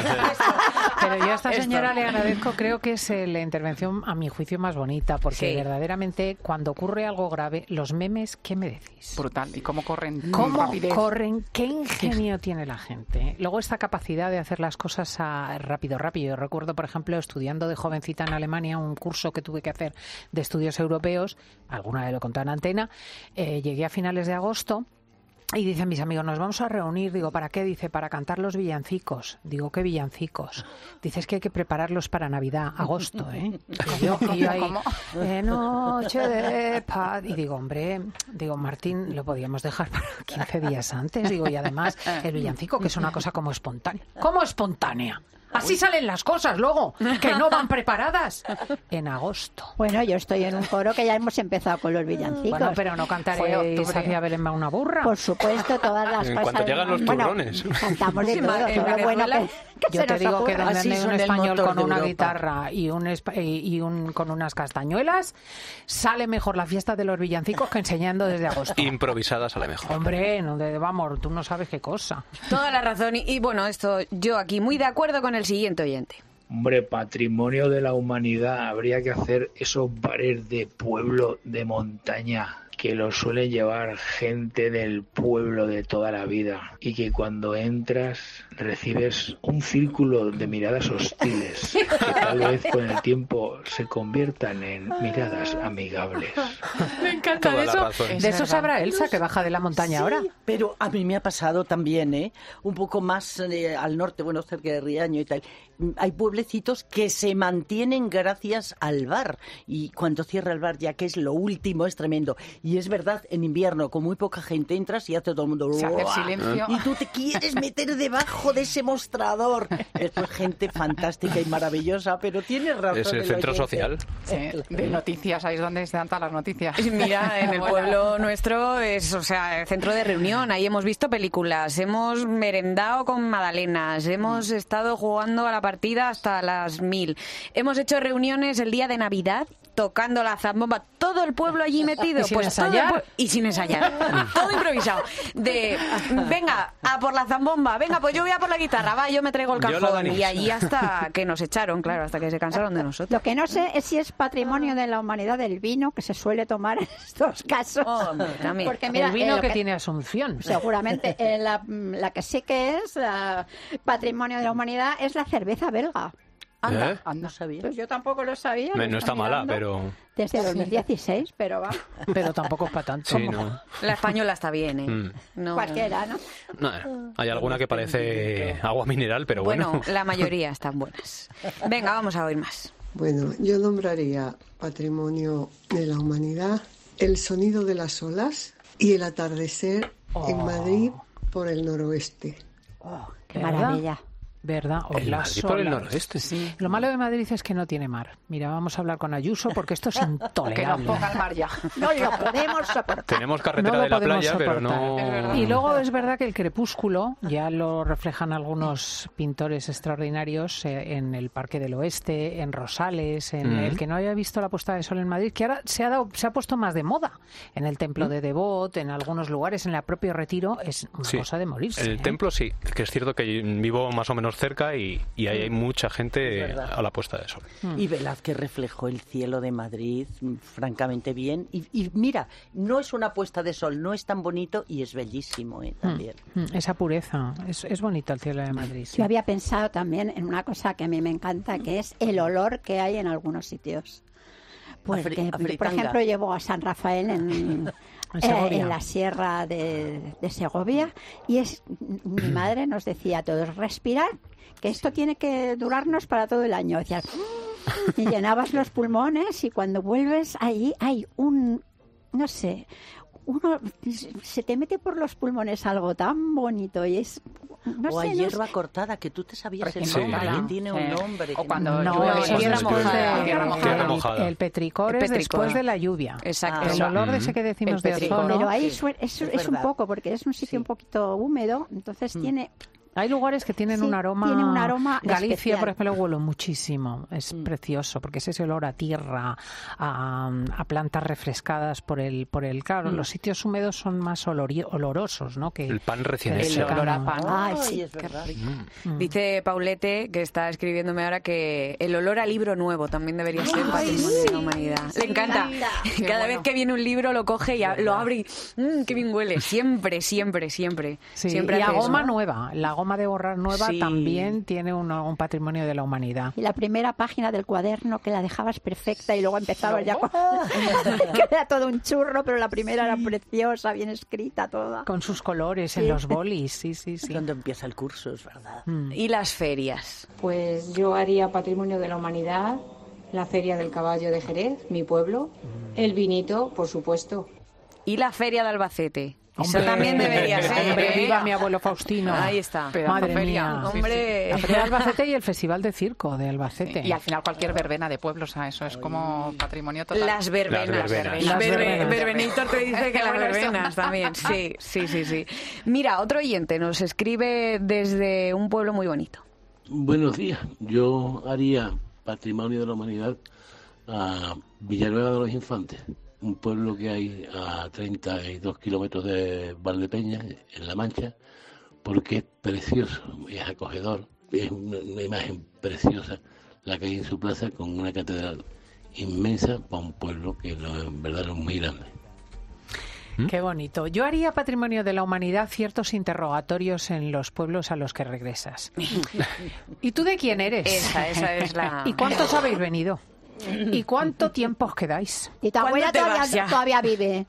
Pero yo a esta Esto. señora le agradezco, creo que es eh, la intervención, a mi juicio, más bonita, porque Sí. verdaderamente cuando ocurre algo grave, los memes, ¿qué me decís? Brutal. ¿Y cómo corren? ¿Cómo Rapidez. corren? ¿Qué ingenio tiene la gente? Luego esta capacidad de hacer las cosas a- rápido, rápido. Yo recuerdo, por ejemplo, estudiando de jovencita en Alemania, un curso que tuve que hacer de estudios europeos, alguna vez lo conté en antena, eh, llegué a finales de agosto. Y dicen mis amigos, nos vamos a reunir. Digo, ¿para qué? Dice, para cantar los villancicos. Digo, ¿qué villancicos? Dice, es que hay que prepararlos para Navidad, agosto, ¿eh? Y yo, y yo ahí, ¿Cómo? eh, noche de paz. Y digo, hombre, digo, Martín, lo podíamos dejar para quince días antes. Digo, y además, el villancico, que es una cosa como espontánea. ¿Cómo espontánea? Así salen las cosas luego, que no van preparadas. En agosto. Bueno, yo estoy en un coro que ya hemos empezado con los villancicos. Bueno, pero no Fue cantaréis octubre. hacia Belén va una burra. Por supuesto, todas las En cosas. cuanto llegan los bueno, turrones. Cantamos de Sí, todo, ma- en todo lo bueno Venezuela, que, que yo se te nos digo que ocurra. donde Así ande un son el español motor con de una Europa. guitarra y un, espa- y y un con unas castañuelas, sale mejor la fiesta de los villancicos que enseñando desde agosto. Improvisada sale mejor. Hombre, no, de- vamos, tú no sabes qué cosa. Toda la razón. Y, y bueno, esto yo aquí muy de acuerdo con el siguiente oyente. Hombre, patrimonio de la humanidad. Habría que hacer esos bares de pueblo de montaña que los suele llevar gente del pueblo de toda la vida y que cuando entras recibes un círculo de miradas hostiles que tal vez con el tiempo se conviertan en miradas amigables. Me encanta Toda de la eso. razón. De Es eso verdad. sabrá Elsa, que baja de la montaña Sí, ahora. pero a mí me ha pasado también, ¿eh? Un poco más eh, al norte, bueno, cerca de Riaño y tal. Hay pueblecitos que se mantienen gracias al bar. Y cuando cierra el bar, ya que es lo último, es tremendo. Y es verdad, en invierno, con muy poca gente entras y hace todo el mundo... Se hace ¡Uah! silencio. Y tú te quieres meter debajo de ese mostrador. Después gente fantástica y maravillosa, pero tienes razón. Es el el centro oyente. social. Sí, de noticias, ahí es donde se dan todas las noticias. Mira, en el Hola. pueblo nuestro es, o sea, el centro de reunión. Ahí hemos visto películas, hemos merendado con magdalenas, hemos estado jugando a la partida hasta las mil. Hemos hecho reuniones el día de Navidad tocando la zambomba. Todo el pueblo allí metido. ¿Y sin pues todo el ensayar? pue- y sin ensayar. Todo improvisado. De, venga, a por la zambomba. Venga, pues yo voy a por la guitarra. Va, yo me traigo el Yo la cajón. Danis. Y allí hasta que nos echaron, claro, hasta que se cansaron de nosotros. Lo que no sé es si es patrimonio de la humanidad del vino que se suele tomar en estos casos. Hombre, también. Porque mira, el vino eh, lo que, tiene Asunción. seguramente eh, la, la que sí que es ah, patrimonio de la humanidad es la cerveza belga. ¿Eh? No sabía. Pues yo tampoco lo sabía. Me- lo No estoy está mala, mirando pero... Desde dos mil dieciséis, pero va. Pero tampoco es para tanto. Sí, no. La española está bien, ¿eh? Mm. No- Cualquiera, ¿no? No, eh, hay alguna que parece agua mineral, pero bueno. Bueno, la mayoría están buenas. Venga, vamos a oír más. Bueno, yo nombraría patrimonio de la humanidad el sonido de las olas y el atardecer en Madrid por el noroeste. Qué ¿Verdad? maravilla. ¿Verdad? O El las Madrid por el olas. noroeste. Sí. Lo malo de Madrid es que no tiene mar. Mira, vamos a hablar con Ayuso porque esto es Que nos intolerable. ponga el mar ya. No lo podemos soportar. Tenemos carretera No lo de la podemos playa, pero soportar. no... Es verdad. Y luego es verdad que el crepúsculo, ya lo reflejan algunos pintores extraordinarios eh, en el Parque del Oeste, en Rosales, en Mm. el que no haya visto la puesta de sol en Madrid, que ahora se ha, dado, se ha puesto más de moda. En el Templo de Devot, en algunos lugares, en el propio Retiro, es una Sí. cosa de morirse. El ¿eh? templo sí, que es cierto que vivo más o menos tenemos cerca y, y ahí hay mucha gente Es verdad. a la puesta de sol. Y Velázquez reflejó el cielo de Madrid mm, francamente bien. Y, y mira, no es una puesta de sol, no es tan bonito y es bellísimo ¿eh? también. Mm, Esa pureza. Es, es bonito el cielo de Madrid. sí. Yo había pensado también en una cosa que a mí me encanta, que es el olor que hay en algunos sitios. Pues Afri- que, por afritanga. ejemplo, llevo a San Rafael en, En eh, Segovia. en la sierra de, de Segovia y es mi madre nos decía a todos, respirar, que esto tiene que durarnos para todo el año. Decía, y llenabas los pulmones y cuando vuelves allí hay un, no sé, uno se te mete por los pulmones algo tan bonito y es no o sé, a no hierba sé. cortada, que tú te sabías el Sí. nombre, Sí. que tiene un Sí. nombre. O que cuando no- No, llueve, eso es tierra después mojada, de tierra mojada. Tierra mojada. el petricor El es petricor. después de la lluvia. Exacto. El Eso. olor de ese que decimos El de petricor. ozono. Pero ahí Sí. sue- es, Es es un verdad. poco, porque es un sitio un poquito húmedo, entonces tiene... Hay lugares que tienen Sí, un aroma. tiene un aroma Galicia, especial. por ejemplo, huele muchísimo. Es precioso porque es ese olor a tierra, a, a plantas refrescadas por el, por el. Claro, Mm. los sitios húmedos son más olori- olorosos, ¿no? Que El pan recién que hecho. el olor a secano. pan. Ay, Ay, sí, es qué verdad. rico. Mm. Dice Paulete, que está escribiéndome ahora, que el olor a libro nuevo también debería ser patrimonio de la humanidad. Le encanta. Qué Cada bueno. vez que viene un libro lo coge y a- lo abre y mmm, qué bien huele. Siempre, siempre, siempre. Sí, siempre y la hace eso. goma nueva, la goma de borrar nueva Sí. también tiene un, un patrimonio de la humanidad. Y la primera página del cuaderno que la dejabas perfecta y luego empezabas ya con... que era todo un churro, pero la primera era preciosa, bien escrita toda. Con sus colores en Sí. los bolis, sí, sí, sí. Cuando empieza el curso, es verdad. Mm. Y las ferias. Pues yo haría Patrimonio de la Humanidad, la Feria del Caballo de Jerez, mi pueblo, el vinito, por supuesto. Y la feria de Albacete. Eso Hombre, también debería ser. hombre, ¿eh? viva mi abuelo Faustino. Ahí está. Pedazo Madre feria. mía. Sí, Hombre. La Feria de Albacete y el Festival de Circo de Albacete. Y al final cualquier verbena de pueblo, o sea, eso es como patrimonio total. Las verbenas. Las verbenas. Las Verbe- verbenas. Verbenitor te dice que las Bueno, eso. verbenas también. Sí, sí, sí, sí. Mira, otro oyente nos escribe desde un pueblo muy bonito. Buenos días. Yo haría Patrimonio de la Humanidad a Villanueva de los Infantes, un pueblo que hay a treinta y dos kilómetros de Valdepeñas, en La Mancha, porque es precioso, es acogedor, es una, una imagen preciosa la que hay en su plaza, con una catedral inmensa para un pueblo que no, en verdad no es muy grande. Qué bonito. Yo haría Patrimonio de la Humanidad ciertos interrogatorios en los pueblos a los que regresas. ¿Y tú de quién eres? Esa, esa es la... ¿Y cuántos habéis venido? ¿Y cuánto tiempo os quedáis? Y tu ¿Cuándo abuela te vas todavía, ya? todavía vive.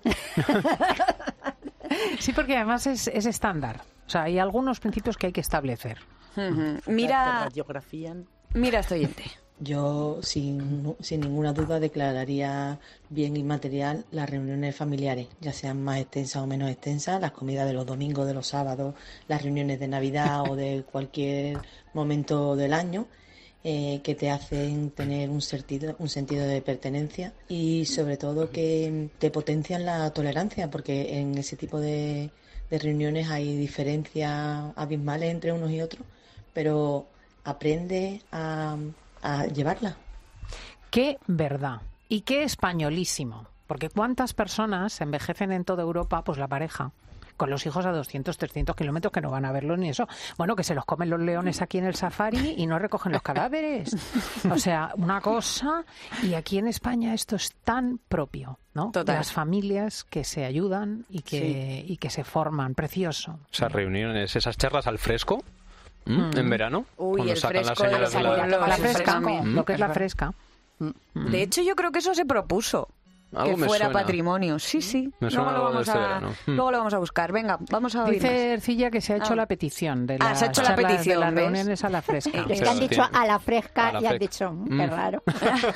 Sí, porque además es, es estándar. O sea, hay algunos principios que hay que establecer. Ujú. Mira, Radiografían. mira este oyente. Yo, sin, sin ninguna duda, declararía bien inmaterial las reuniones familiares, ya sean más extensas o menos extensas, las comidas de los domingos, de los sábados, las reuniones de Navidad o de cualquier momento del año, eh, que te hacen tener un sentido, un sentido de pertenencia y sobre todo que te potencian la tolerancia, porque en ese tipo de, de reuniones hay diferencias abismales entre unos y otros, pero aprende a a llevarla. Qué verdad y qué españolísimo, porque cuántas personas envejecen en toda Europa, pues la pareja, con los hijos a doscientos, trescientos kilómetros que no van a verlos ni eso. Bueno, que se los comen los leones aquí en el safari y no recogen los cadáveres. O sea, una cosa, y aquí en España esto es tan propio, ¿no? Total. Las familias que se ayudan y que, y que se forman, precioso. Esas reuniones, esas charlas al fresco, ¿m? Mm. En verano, Uy, cuando el sacan las fresco de señoras los de la... pueblos. La el fresca, fresco. lo que es la fresca. De hecho, yo creo que eso se propuso. Algo Que me fuera suena. patrimonio. Sí, sí. Me Luego suena lo, algo de vamos este a, verano. Mm. luego lo vamos a buscar. Venga, vamos a oír más. Dice Ercilla que se ha hecho Ah. la petición de Ah, las se ha hecho la charlas de petición, las ¿ves? reuniones a la fresca. Es que han dicho a la fresca A la y han fresca. dicho, "Mm, qué Mm. raro".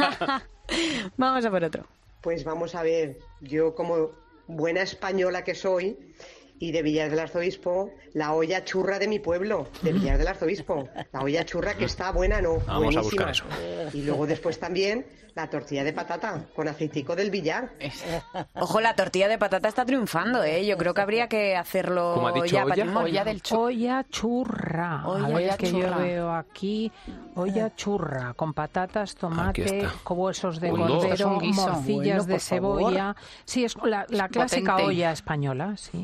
Vamos a por otro. Pues vamos a ver, yo como buena española que soy y de Villar del Arzobispo, la olla churra de mi pueblo, de Villar del Arzobispo. La olla churra que está buena, ¿no? Vamos a Buenísima. buscar eso. Y luego después también la tortilla de patata con aceitico del Villar. Ojo, la tortilla de patata está triunfando, ¿eh? Yo creo que habría que hacerlo ¿Cómo ha dicho ya olla? patrimonio. Olla del chu- Olla churra. Olla a ver, que churra. yo veo aquí olla churra con patatas, Aquí tomate, está. huesos de Hondo. cordero, Esto es un guiso. morcillas Bueno, de por favor. cebolla. Sí, es la, la Es clásica potente. olla española, sí. Madre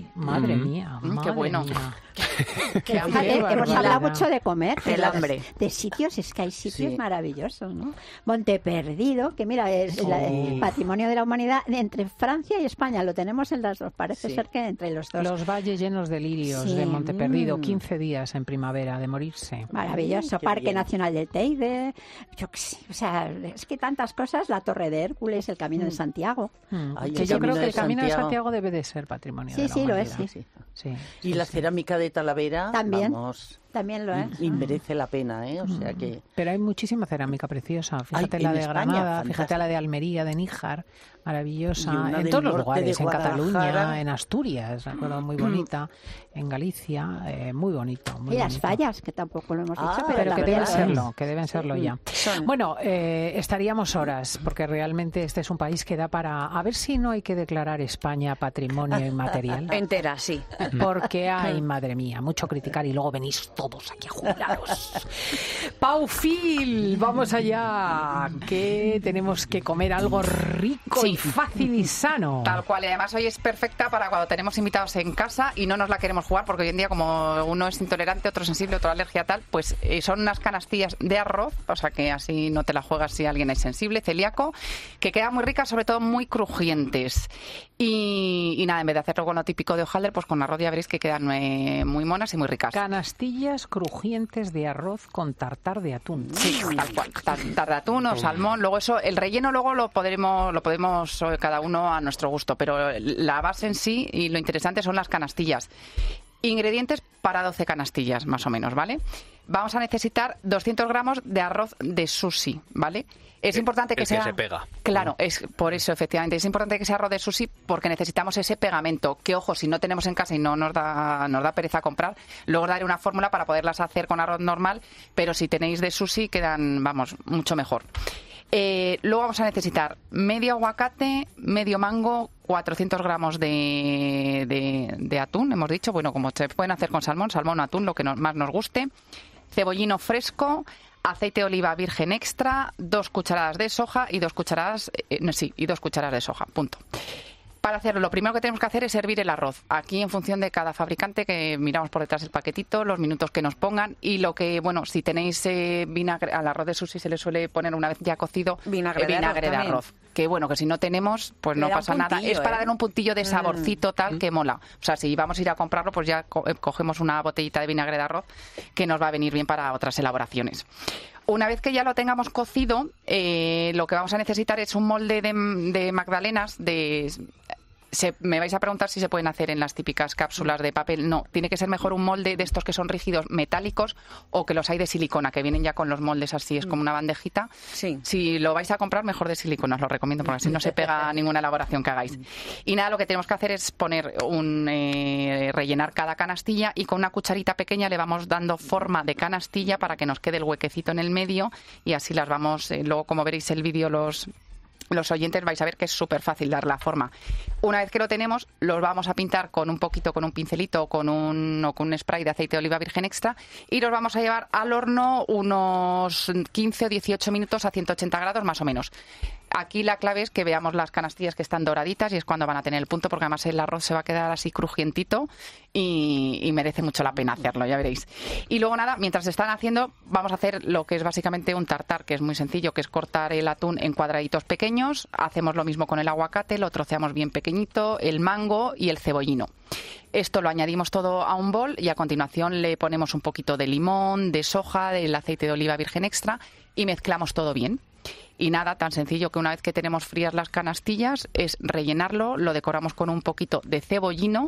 Madre Mm. mía, Mm, madre qué bueno. mía. Que fíjate, hemos hablado mucho de comer, El pero hambre. de sitios, es que hay sitios Sí. maravillosos, ¿no? Monteperdido, que mira, es Oh. la- el patrimonio de la humanidad entre Francia y España, lo tenemos en las dos, parece Sí. ser que entre los dos. Los valles llenos de lirios Sí. de Monteperdido, Mm. quince días en primavera de morirse. Maravilloso, Qué Parque bien. Nacional del Teide, yo qué sé, o sea, es que tantas cosas, la Torre de Hércules, el Camino de Santiago. Mm. Ay, Que el yo creo Camino que el de Camino de Santiago. Santiago debe de ser patrimonio Sí, de la sí, lo es, humanidad. sí. Sí, Y sí, la sí. cerámica de Talavera, También. vamos, También lo es. y merece la pena, ¿eh? O sea que... Pero hay muchísima cerámica preciosa. Fíjate Ay, la en de España, Granada, fantástica. fíjate la de Almería, de Níjar, Y maravillosa. una En del todos los norte lugares, de en Cataluña, Guadalajara. en Asturias, recuerdo, muy bonita, en Galicia, eh, muy bonito. Muy Y las bonito. fallas, que tampoco lo hemos dicho, Ah, pero, Pero la que verdad deben es- serlo, que deben serlo ya. Son. Bueno, eh, estaríamos horas, porque realmente este es un país que da para... A ver si no hay que declarar España patrimonio inmaterial. Entera, sí. Porque, ay, madre mía, mucho criticar y luego venís todos aquí a jubilaros. Pau Fil, vamos allá, que tenemos que comer algo rico y fácil y sano. Tal cual, y además hoy es perfecta para cuando tenemos invitados en casa y no nos la queremos jugar, porque hoy en día como uno es intolerante, otro sensible, otro alergia tal, pues eh, son unas canastillas de arroz, o sea que así no te la juegas si alguien es sensible, celíaco, que quedan muy ricas, sobre todo muy crujientes. Y, y nada, en vez de hacerlo con lo típico de hojaldre, pues con arroz ya veréis que quedan eh, muy monas y muy ricas. Canastillas crujientes de arroz con tartar de atún. Sí, tal cual. Tartar de atún o salmón. Luego eso, el relleno luego lo podremos, lo podemos eh, cada uno a nuestro gusto, pero la base en sí y lo interesante son las canastillas. Ingredientes para doce canastillas, más o menos, ¿vale? Vamos a necesitar doscientos gramos de arroz de sushi, ¿vale? Es El- importante que el que sea... se pega. Claro, es por eso, efectivamente. Es importante que sea arroz de sushi porque necesitamos ese pegamento. Que, ojo, si no tenemos en casa y no nos da, nos da pereza comprar, luego daré una fórmula para poderlas hacer con arroz normal, pero si tenéis de sushi quedan, vamos, mucho mejor. Eh, luego vamos a necesitar medio aguacate, medio mango, cuatrocientos gramos de, de, de atún, hemos dicho. Bueno, como se pueden hacer con salmón, salmón o atún, lo que nos- más nos guste. Cebollino fresco, aceite de oliva virgen extra, dos cucharadas de soja y dos cucharadas, eh, no, sí, y dos cucharadas de soja, punto. Para hacerlo, lo primero que tenemos que hacer es hervir el arroz. Aquí, en función de cada fabricante, que miramos por detrás el paquetito, los minutos que nos pongan y lo que, bueno, si tenéis eh, vinagre, al arroz de sushi se le suele poner una vez ya cocido Vinagre eh, de arroz vinagre de también. arroz. Que bueno, que si no tenemos, pues Le no da un pasa nada. puntillo, Es para ¿eh? dar un puntillo de Mm. saborcito tal que mola. O sea, si vamos a ir a comprarlo, pues ya co- eh, cogemos una botellita de vinagre de arroz que nos va a venir bien para otras elaboraciones. Una vez que ya lo tengamos cocido, eh, lo que vamos a necesitar es un molde de, de magdalenas de... Se, me vais a preguntar si se pueden hacer en las típicas cápsulas de papel. No, tiene que ser mejor un molde de estos que son rígidos, metálicos, o que los hay de silicona, que vienen ya con los moldes así, es como una bandejita. Sí. Si lo vais a comprar, mejor de silicona, os lo recomiendo, porque así no se pega a ninguna elaboración que hagáis. Y nada, lo que tenemos que hacer es poner un eh, rellenar cada canastilla y con una cucharita pequeña le vamos dando forma de canastilla para que nos quede el huequecito en el medio y así las vamos, eh, luego como veréis el vídeo los... Los oyentes vais a ver que es súper fácil dar la forma. Una vez que lo tenemos, los vamos a pintar con un poquito, con un pincelito o con un, o con un spray de aceite de oliva virgen extra y los vamos a llevar al horno unos quince o dieciocho minutos a ciento ochenta grados más o menos. Aquí la clave es que veamos las canastillas que están doraditas y es cuando van a tener el punto, porque además el arroz se va a quedar así crujientito y, y merece mucho la pena hacerlo, ya veréis. Y luego nada, mientras se están haciendo, vamos a hacer lo que es básicamente un tartar, que es muy sencillo, que es cortar el atún en cuadraditos pequeños. Hacemos lo mismo con el aguacate, lo troceamos bien pequeñito, el mango y el cebollino. Esto lo añadimos todo a un bol y a continuación le ponemos un poquito de limón, de soja, del aceite de oliva virgen extra y mezclamos todo bien. Y nada, tan sencillo que una vez que tenemos frías las canastillas es rellenarlo, lo decoramos con un poquito de cebollino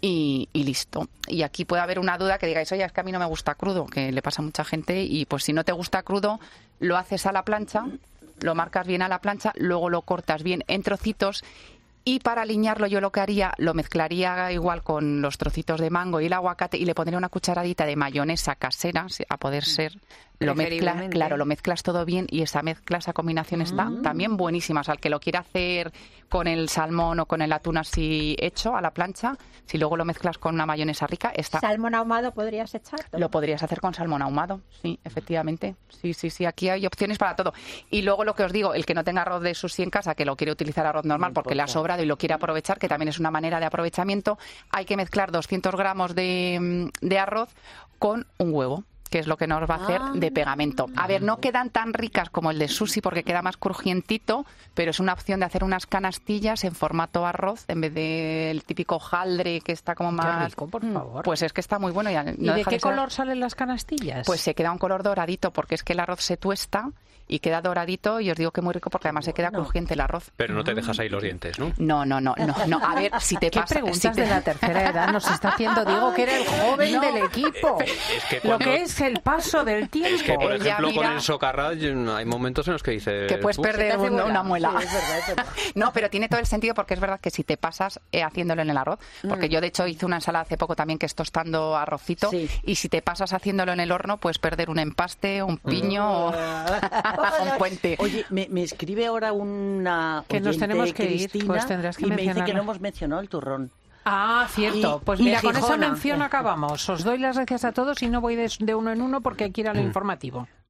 y, y listo. Y aquí puede haber una duda que digáis, oye, es que a mí no me gusta crudo, que le pasa a mucha gente y pues si no te gusta crudo, lo haces a la plancha, lo marcas bien a la plancha, luego lo cortas bien en trocitos. Y para aliñarlo yo lo que haría, lo mezclaría igual con los trocitos de mango y el aguacate y le pondría una cucharadita de mayonesa casera, a poder ser. Lo mezclas, Preferiblemente. claro, lo mezclas todo bien y esa mezcla, esa combinación está también buenísima. O sea, el que lo quiera hacer con el salmón o con el atún así hecho a la plancha, si luego lo mezclas con una mayonesa rica, está. Salmón ahumado podrías echar. Lo podrías hacer con salmón ahumado, sí, efectivamente. Sí, sí, sí, aquí hay opciones para todo. Y luego lo que os digo, el que no tenga arroz de sushi en casa, que lo quiere utilizar arroz normal, porque la sobra y lo quiere aprovechar, que también es una manera de aprovechamiento, hay que mezclar doscientos gramos de, de arroz con un huevo, que es lo que nos va a hacer Ah. de pegamento. A ver, no quedan tan ricas como el de sushi porque queda más crujientito, pero es una opción de hacer unas canastillas en formato arroz en vez del típico hojaldre que está como más... Qué rico, por favor. Pues es que está muy bueno. Y, no ¿Y de deja qué ser- color salen las canastillas? Pues se queda un color doradito porque es que el arroz se tuesta y queda doradito y os digo que muy rico porque además se queda crujiente el arroz. Pero no te dejas ahí los dientes, ¿no? No, no, no, no, no. A ver, si te ¿Qué pasa... preguntas si te- de la tercera edad nos está haciendo Diego, que era el joven No. del equipo? Es que Lo cuando- que es el paso del tiempo. Es que, por Ella ejemplo, con mira- el socarrat hay momentos en los que dices... que puedes "Uf". perder un- una muela. Sí, es verdad, es verdad. No, pero tiene todo el sentido porque es verdad que si te pasas eh, haciéndolo en el arroz, porque Mm. yo de hecho hice una ensalada hace poco también que es tostando arrocito, Sí. y si te pasas haciéndolo en el horno puedes perder un empaste, un piño o un puente. Oye, me, me escribe ahora una Que nos oyente, tenemos que ir, Cristina, pues tendrás que y me dice que mencionarla. no hemos mencionado el turrón. Ah, cierto. Y- Pues y mira, con esa Gijona. mención acabamos. Os doy las gracias a todos y no voy de, de uno en uno porque hay que ir a lo informativo.